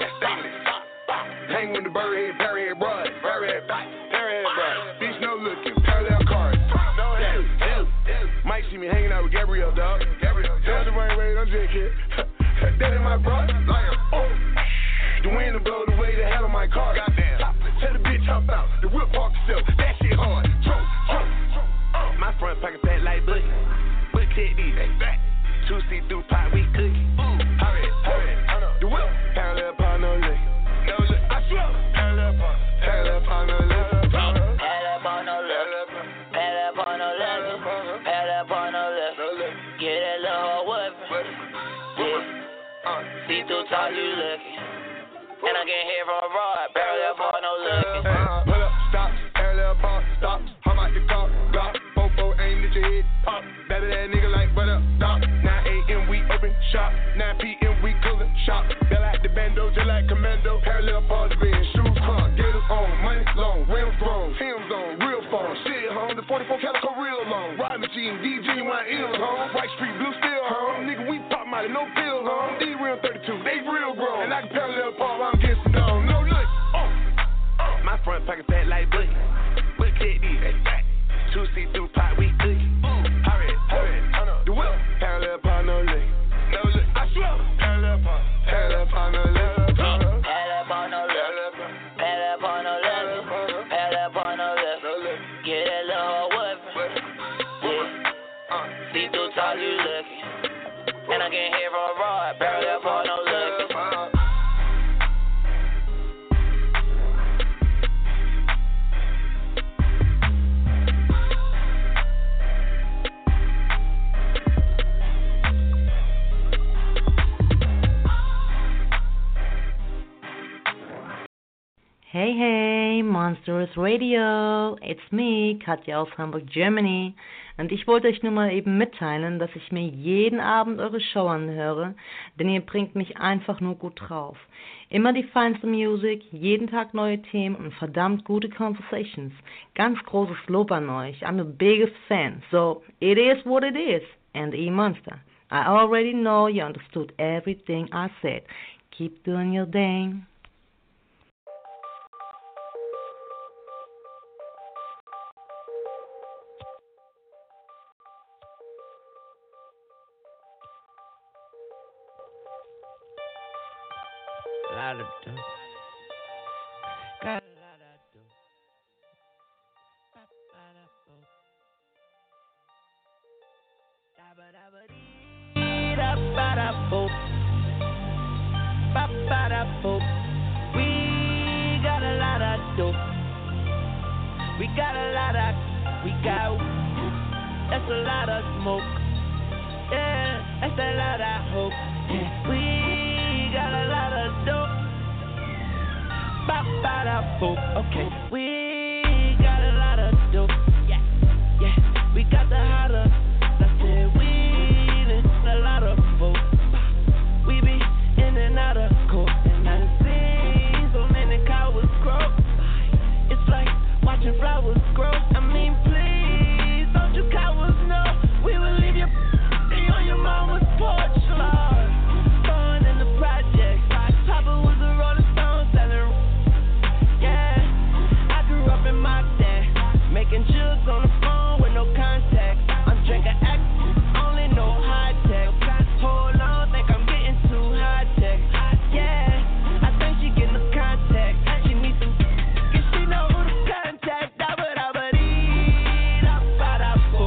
Hang with the bird head, parry head, broad. Parry head, parry head, broad. Bitch, no looking, parallel cars. Might see me hanging out with Gabrielle, dog. Gabrielle, tell the rain, wait, I'm drinking. That in my bro. Oh. The wind will blow the way the hell of my car. Goddamn. Tell the bitch hop out. The whip park itself. That shit hard. Trump, Trump. My front pocket fat like Bucky. Buck check these. Two see-through pot, we cookie. Hurry, hurry. The whip. Parallel part, no lick. No lick. I swear. Parallel part. Parallel part, no lick. Parallel part, no lick. Parallel part, no lick. Parallel part, no lick. Get that little whip. See through talk, you looking. And I get hit from a rod. Parallel part, no looking. Pull up, stop. Parallel part, stop. Hop out the car, block. Fofo, aim at your head. Pop. Better that nigga like butter. Stop. nine a.m. we open shop. nine p.m. we closing shop. Bell out the bando, just like commando. Parallel part, the shoes clock. Get us on, money long, rims grown. Films on, real phone. Shit home, the forty-four calico real long. Ride machine, D J, my ill home. White Street, blue still home. Nigga, we pop mighty, no pills home. D real thirty-two, they real grown. And I can parallel part, I'm getting some down. No look. Oh. Oh. My front pocket fat like Bucky. Buck check these. Two see-through pot, we cookie. Hurry, hurry. The whip. Parallel part, no lick. No lick. I swear. Parallel part. Parallel part, no lick. Parallel part, no lick. Parallel part, no lick. Parallel part, no lick. Get that little whip. See through talk, you looking. And I get hit from a rod. Parallel part, no looking. Hey, hey, Monsters Radio, it's me, Katja aus Hamburg, Germany. Und ich wollte euch nur mal eben mitteilen, dass ich mir jeden Abend eure Show anhöre, denn ihr bringt mich einfach nur gut drauf. Immer die feinste Musik, jeden Tag neue Themen und verdammt gute Conversations. Ganz großes Lob an euch, I'm the biggest fan, so it is what it is. And E-Monster, I already know you understood everything I said. Keep doing your thing. Lot of dope. Got a lot of dope. Ba ba da bo. Da ba da ba dee da ba da bo. Ba ba da bo. We got a lot of dope. We got a lot of. We got. That's a lot of smoke. Yeah, that's a lot of hope. Yeah, we got a lot of dope. Ba ba da boop. Okay, we got a lot of dope. Yeah, yeah, we got the hotter. I said we in a lot of folk. We be in and out of court, and I done seen so many cowards grow. It's like watching flowers grow. I mean, please don't you cowards know we will leave you on your mama's porch, Lord. Born in the projects. Papa was a Rolling Stone selling. Yeah, I grew up in my dad, making jugs on the phone with no contact. I'm drinking X, only no high tech. Hold on, think I'm getting too high tech. Yeah, I think she getting the contact. She needs some, cause she know who to contact. Da ba da ba dee, da ba da bo.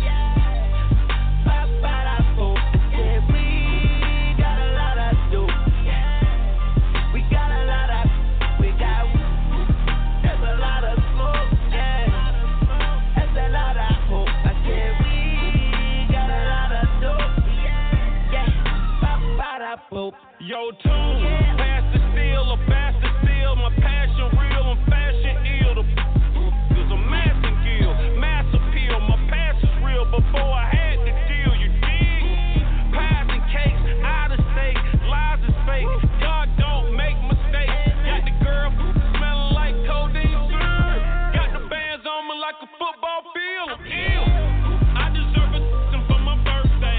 Ba ba da bo. I said we got a lot of dope. We got a lot of, we got, there's a lot of smoke, yeah. That's a lot of hope. I said we got a lot of dope, yeah. Ba ba da bo. Yo, tune, pass the steel, a bastard steel. My passion real and fashion ill. The is a massive gill, mass appeal. My past is real before I had the deal. You dig? Pies and cakes, out of state, lies is fake. God don't make mistakes. Got the girl smelling like codeine syrup. Got the bands on me like a football field. I'm ill. I deserve a for my birthday.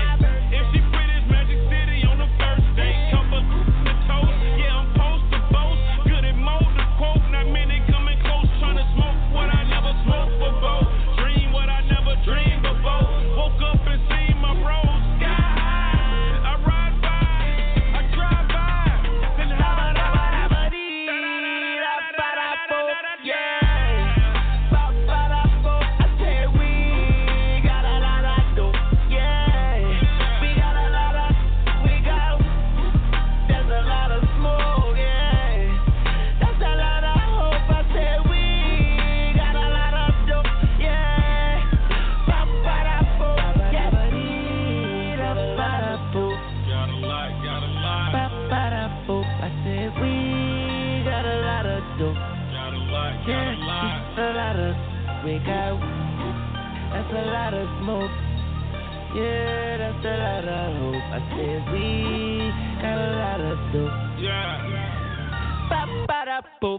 we got. That's a lot of smoke. Yeah, that's a lot of hope. I said we got a lot of dope. Yeah. Ba ba da boop.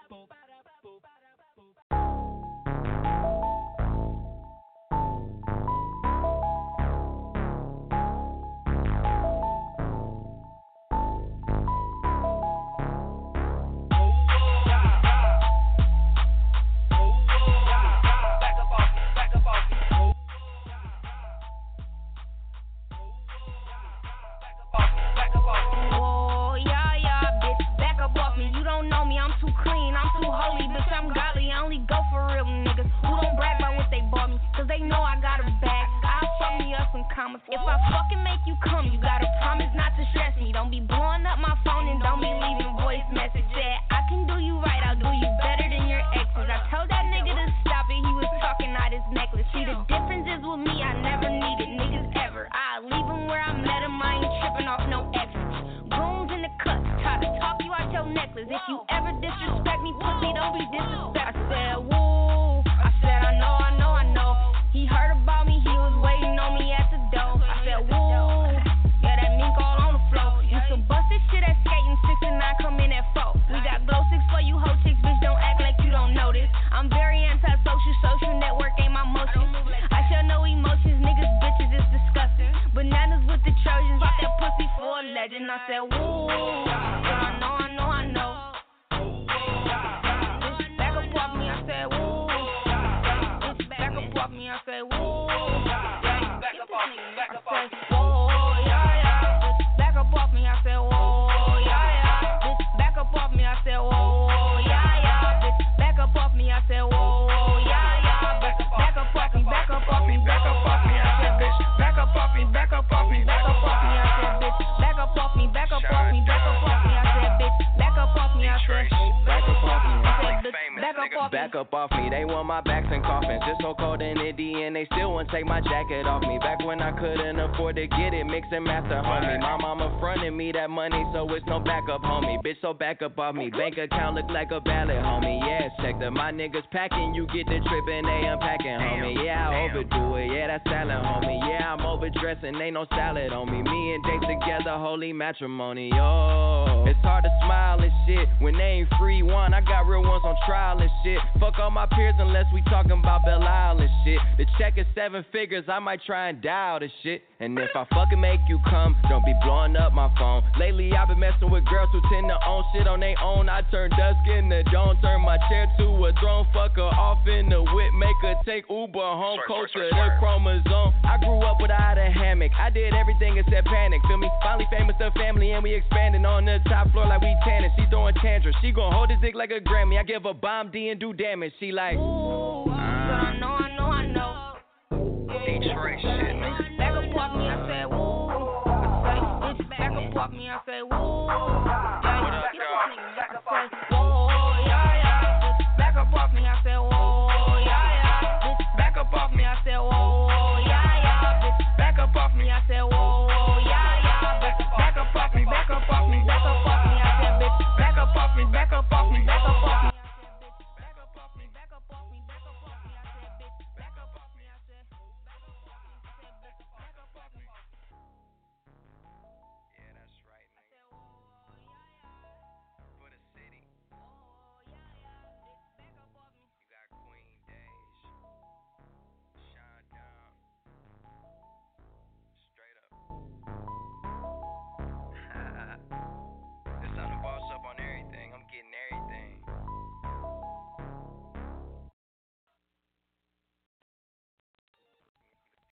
If I fucking make you come, you gotta promise not to stress me. Don't be blowing up my phone and don't be leaving voice messages. Yeah, I can do you right, I'll do you better than your exes. I told that nigga to stop it, he was talking out his necklace. See, the difference is with me, I never needed niggas ever. I leave him where I met him, I ain't tripping off no exes. Goons in the cuts, try to talk you out your necklace. If you ever disrespect me, pussy, don't be disrespect. I said, woo, I said, I know, I know, I know. He heard about me, he was waiting on me at the door. I said, woo, yeah, that mink all on the floor. Used to bust this shit at skating, six and nine come in at four. We got glow sticks for you hoe chicks, bitch, don't act like you don't know this. I'm very antisocial, social network ain't my motion. I show no emotions, niggas, bitches, it's disgusting. Bananas with the Trojans, pop that pussy for a legend. I said, woo, I know, I know, I know. Bitch, back up off me, I said, woo. Bitch, back up off me, I said, woo. Back up off me, back up off me. Whoa, yeah, yeah. Bitch, back up off me, I said, whoa, yeah, yeah. Bitch, back up off me, I said, whoa, yeah, yeah. Bitch, back up off me, I said, whoa, yeah, yeah. Bitch, back up off me, back up off me, back up off me, I said, bitch, back up off me, back up off me, back up off me, I said, bitch, back up off me, back up off me, back up off me, I said, bitch, back up off me, I said, back up off me, I said, bitch, back up off me. Back up off me, they want my backs and coffins. Just so cold in the D and they still won't take my jacket off me. Back when I couldn't afford to get it, mix and master, homie. My mama fronted me that money, so it's no backup, homie. Bitch, so back up off me. Bank account look like a ballot, homie. Yeah, check that my niggas packing. You get the trip and they unpacking, homie. Yeah, I overdo it. Yeah, that's salad, homie. Yeah, I'm overdressing. Ain't no salad on me. Me and Dave together, holy matrimony. Oh, it's hard to smile and shit when they ain't free one. I got real ones on trial and shit. Fuck all my peers unless we talking about Belle Isle and shit. The check is seven figures, I might try and dial this shit. And if I fucking make you come, don't be blowing up my phone. Lately I've been messing with girls who tend to own shit on their own. I turn dusk into dawn, turn my chair to a throne. Fuck her off in the whip, make her take Uber home. Culture, the chromosome. I grew up without a hammock. I did everything except panic. Feel me? Finally famous to family and we expanding on the top floor like we tanning. She throwing tantrums. She gon' hold this dick like a Grammy. I give her bomb D and do damage. She like, ooh, I know, I know, I know. Detroit shit, man. Back up off me, I said, woo. I say, bitch, back up off me, I say, woo.